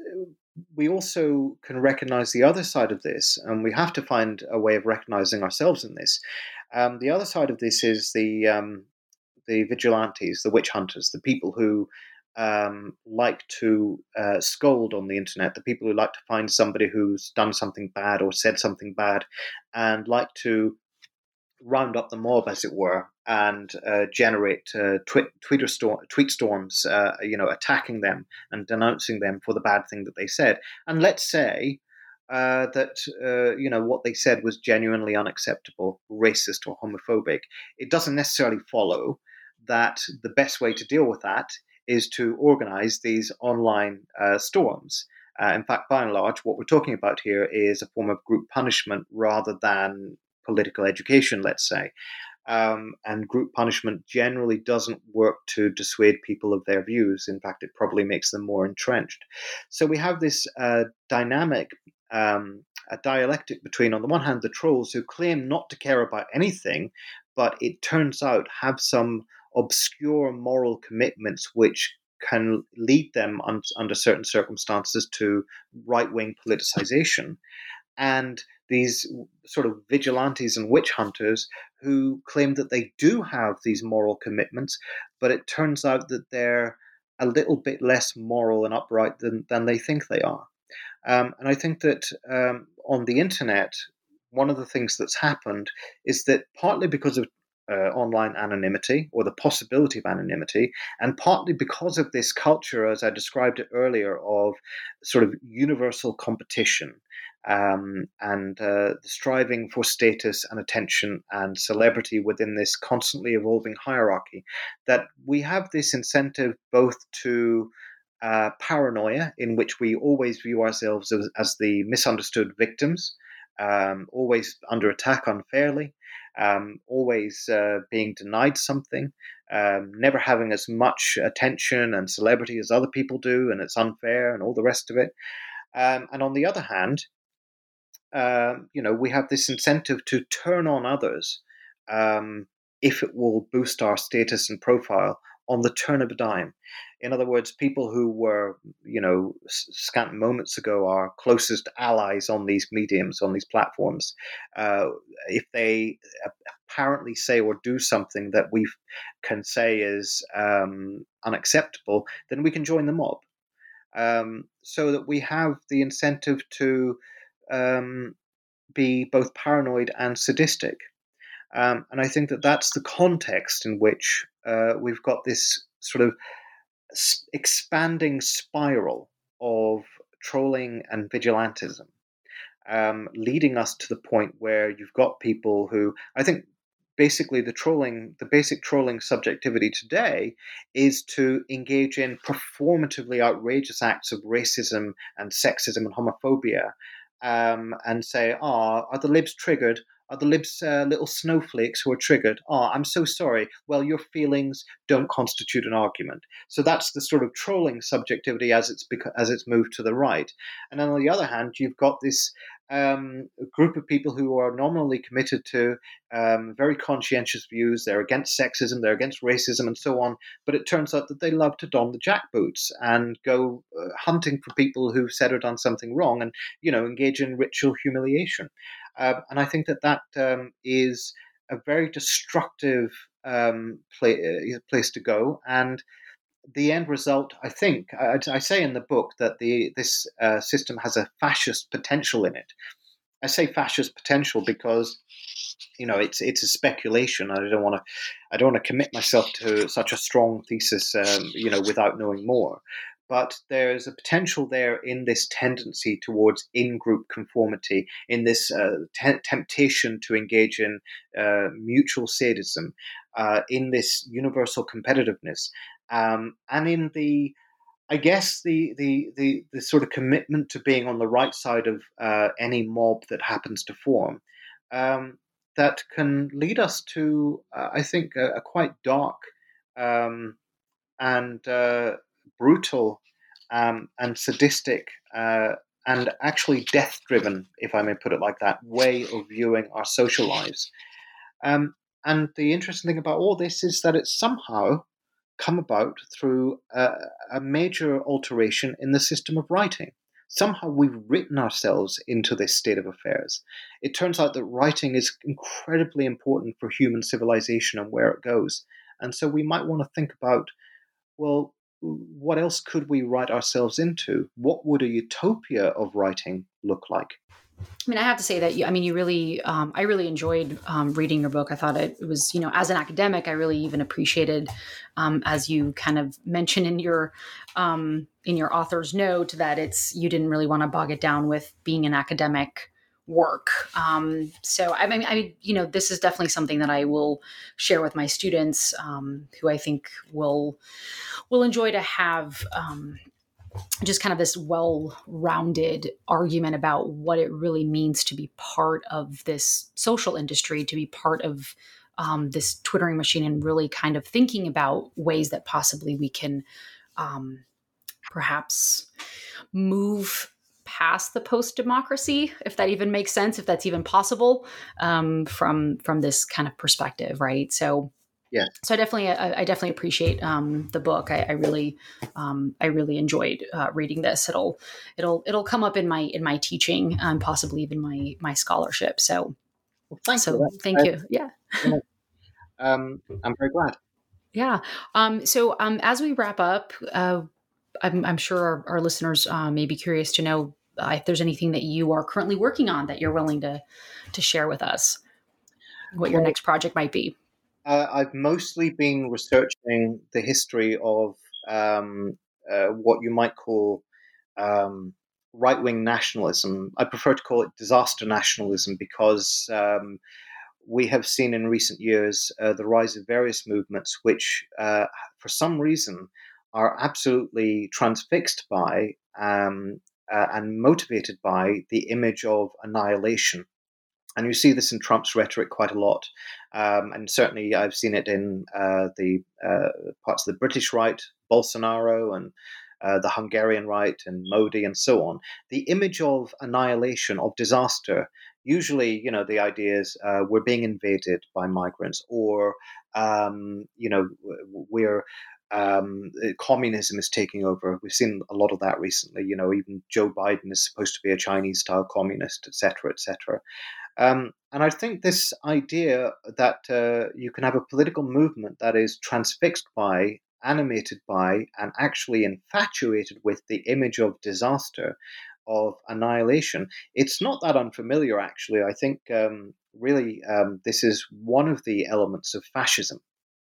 we also can recognize the other side of this, and we have to find a way of recognizing ourselves in this. Um, the other side of this is the um, the vigilantes, the witch hunters, the people who um, like to uh, scold on the internet, the people who like to find somebody who's done something bad or said something bad, and like to round up the mob, as it were, and uh, generate uh, tweet, Twitter storm, tweet storms, uh, you know, attacking them and denouncing them for the bad thing that they said. And let's say uh, that uh, you know what they said was genuinely unacceptable, racist, or homophobic. It doesn't necessarily follow that the best way to deal with that is to organize these online uh, storms. Uh, in fact, by and large, what we're talking about here is a form of group punishment rather than political education, let's say. Um, and group punishment generally doesn't work to dissuade people of their views. In fact, it probably makes them more entrenched. So we have this uh, dynamic, um, a dialectic between, on the one hand, the trolls who claim not to care about anything, but it turns out have some obscure moral commitments which can lead them un- under certain circumstances to right-wing politicization. And these sort of vigilantes and witch hunters who claim that they do have these moral commitments, but it turns out that they're a little bit less moral and upright than, than they think they are. Um, and I think that um, on the internet, one of the things that's happened is that partly because of uh, online anonymity or the possibility of anonymity, and partly because of this culture, as I described it earlier, of sort of universal competition um, and uh, the striving for status and attention and celebrity within this constantly evolving hierarchy, that we have this incentive both to uh, paranoia, in which we always view ourselves as, as the misunderstood victims, um, always under attack unfairly, um, always uh, being denied something, um, never having as much attention and celebrity as other people do, and it's unfair and all the rest of it. Um, and on the other hand, um, you know, we have this incentive to turn on others um, if it will boost our status and profile on the turn of a dime. In other words, people who were, you know, scant moments ago our closest allies on these mediums, on these platforms, uh, if they apparently say or do something that we can say is um, unacceptable, then we can join the mob. Um, so that we have the incentive to um, be both paranoid and sadistic. Um, and I think that that's the context in which uh, we've got this sort of expanding spiral of trolling and vigilantism, um, leading us to the point where you've got people who, I think, basically the trolling, the basic trolling subjectivity today is to engage in performatively outrageous acts of racism and sexism and homophobia, um, and say, "Ah, oh, are the libs triggered? Are the libs uh, little snowflakes who are triggered? Oh, I'm so sorry. Well, your feelings don't constitute an argument." So that's the sort of trolling subjectivity as it's beca- as it's moved to the right. And then on the other hand, you've got this um, group of people who are nominally committed to um, very conscientious views. They're against sexism, they're against racism, and so on. But it turns out that they love to don the jackboots and go uh, hunting for people who've said or done something wrong, and you know engage in ritual humiliation. Uh, and I think that that um, is a very destructive um, play, uh, place to go. And the end result, I think, I, I say in the book that the this uh, system has a fascist potential in it. I say fascist potential because, you know, it's it's a speculation. I don't want to, I don't want to commit myself to such a strong thesis, um, you know, without knowing more. But there's a potential there in this tendency towards in-group conformity, in this uh, te- temptation to engage in uh, mutual sadism, uh, in this universal competitiveness, um, and in the, I guess, the, the the the sort of commitment to being on the right side of uh, any mob that happens to form, um, that can lead us to, uh, I think, a, a quite dark um, and uh, brutal um, and sadistic uh, and actually death-driven, if I may put it like that, way of viewing our social lives. Um, and the interesting thing about all this is that it's somehow come about through a, a major alteration in the system of writing. Somehow we've written ourselves into this state of affairs. It turns out that writing is incredibly important for human civilization and where it goes. And so we might want to think about, well, what else could we write ourselves into? What would a utopia of writing look like? I mean, I have to say that you, I mean, you really, um, I really enjoyed um, reading your book. I thought it, it was, you know, as an academic, I really even appreciated, um, as you kind of mentioned in your, um, in your author's note, that it's, you didn't really want to bog it down with being an academic work. Um, so I mean, I, you know, this is definitely something that I will share with my students, um, who I think will, will enjoy to have, um, just kind of this well-rounded argument about what it really means to be part of this social industry, to be part of um, this Twittering machine, and really kind of thinking about ways that possibly we can um, perhaps move past the post-democracy, if that even makes sense, if that's even possible, um, from from this kind of perspective, right? So. Yeah. So I definitely, I, I definitely appreciate um, the book. I, I really, um, I really enjoyed uh, reading this. It'll, it'll, it'll come up in my in my teaching, and possibly even my my scholarship. So, well, thank so you. thank I, you. Yeah. um, I'm very glad. Yeah. Um, so um, as we wrap up, uh, I'm, I'm sure our, our listeners uh, may be curious to know uh, if there's anything that you are currently working on that you're willing to to share with us, what your Well, next project might be. uh, I've mostly been researching the history of um, uh, what you might call um, right wing nationalism. I prefer to call it disaster nationalism because um, we have seen in recent years uh, the rise of various movements which, uh, for some reason, are absolutely transfixed by um, uh, and motivated by the image of annihilation. And you see this in Trump's rhetoric quite a lot. Um, and certainly I've seen it in uh, the uh, parts of the British right, Bolsonaro, and uh, the Hungarian right, and Modi, and so on. The image of annihilation, of disaster, usually, you know, the idea is uh, we're being invaded by migrants, or, um, you know, we're um, communism is taking over. We've seen a lot of that recently. You know, even Joe Biden is supposed to be a Chinese-style communist, et cetera, et cetera. Um, and I think this idea that uh, you can have a political movement that is transfixed by, animated by, and actually infatuated with the image of disaster, of annihilation, it's not that unfamiliar, actually. I think um, really um, this is one of the elements of fascism.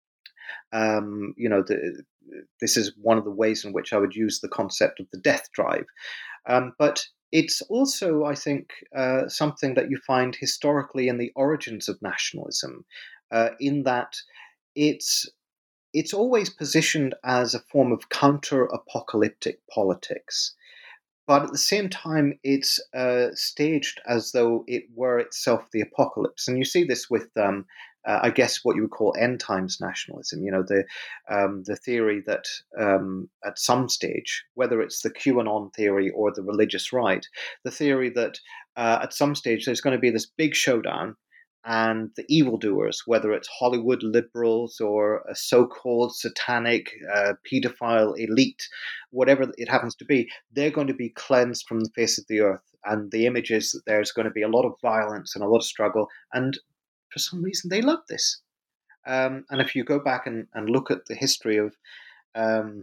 Um, you know, the, this is one of the ways in which I would use the concept of the death drive. Um, but it's also, I think, uh, something that you find historically in the origins of nationalism, uh, in that it's it's always positioned as a form of counter-apocalyptic politics. But at the same time, it's uh, staged as though it were itself the apocalypse. And you see this with, um, uh, I guess, what you would call end times nationalism. You know, the um, the theory that um, at some stage, whether it's the QAnon theory or the religious right, the theory that uh, at some stage there's going to be this big showdown, and the evildoers, whether it's Hollywood liberals or a so-called satanic uh, pedophile elite, whatever it happens to be, they're going to be cleansed from the face of the earth. And the image is that there's going to be a lot of violence and a lot of struggle. And for some reason, they love this. Um, and if you go back and, and look at the history of um,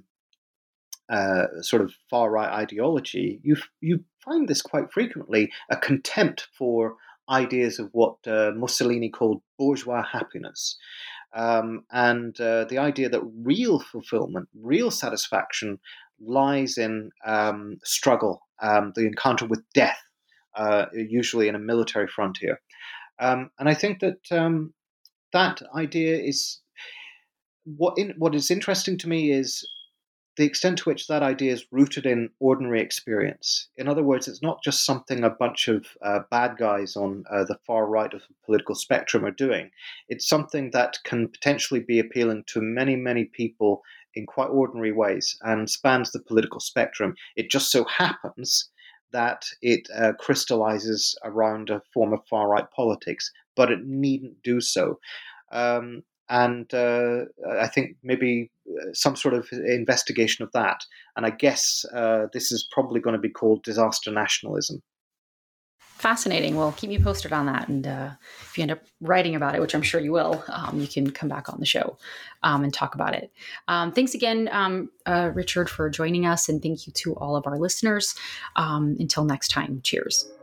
uh, sort of far right ideology, you you find this quite frequently, a contempt for ideas of what uh, Mussolini called bourgeois happiness. Um, and uh, the idea that real fulfillment, real satisfaction lies in um, struggle, um, the encounter with death, uh, usually in a military frontier. Um, and I think that um, that idea is what in, what is interesting to me is the extent to which that idea is rooted in ordinary experience. In other words, it's not just something a bunch of uh, bad guys on uh, the far right of the political spectrum are doing. It's something that can potentially be appealing to many, many people in quite ordinary ways and spans the political spectrum. It just so happens that it uh, crystallizes around a form of far right politics, but it needn't do so. Um, and uh, I think maybe some sort of investigation of that. And I guess uh, this is probably going to be called disaster nationalism. Fascinating. Well, keep me posted on that. And uh, if you end up writing about it, which I'm sure you will, um, you can come back on the show um, and talk about it. Um, thanks again, um, uh, Richard, for joining us. And thank you to all of our listeners. Um, until next time, cheers.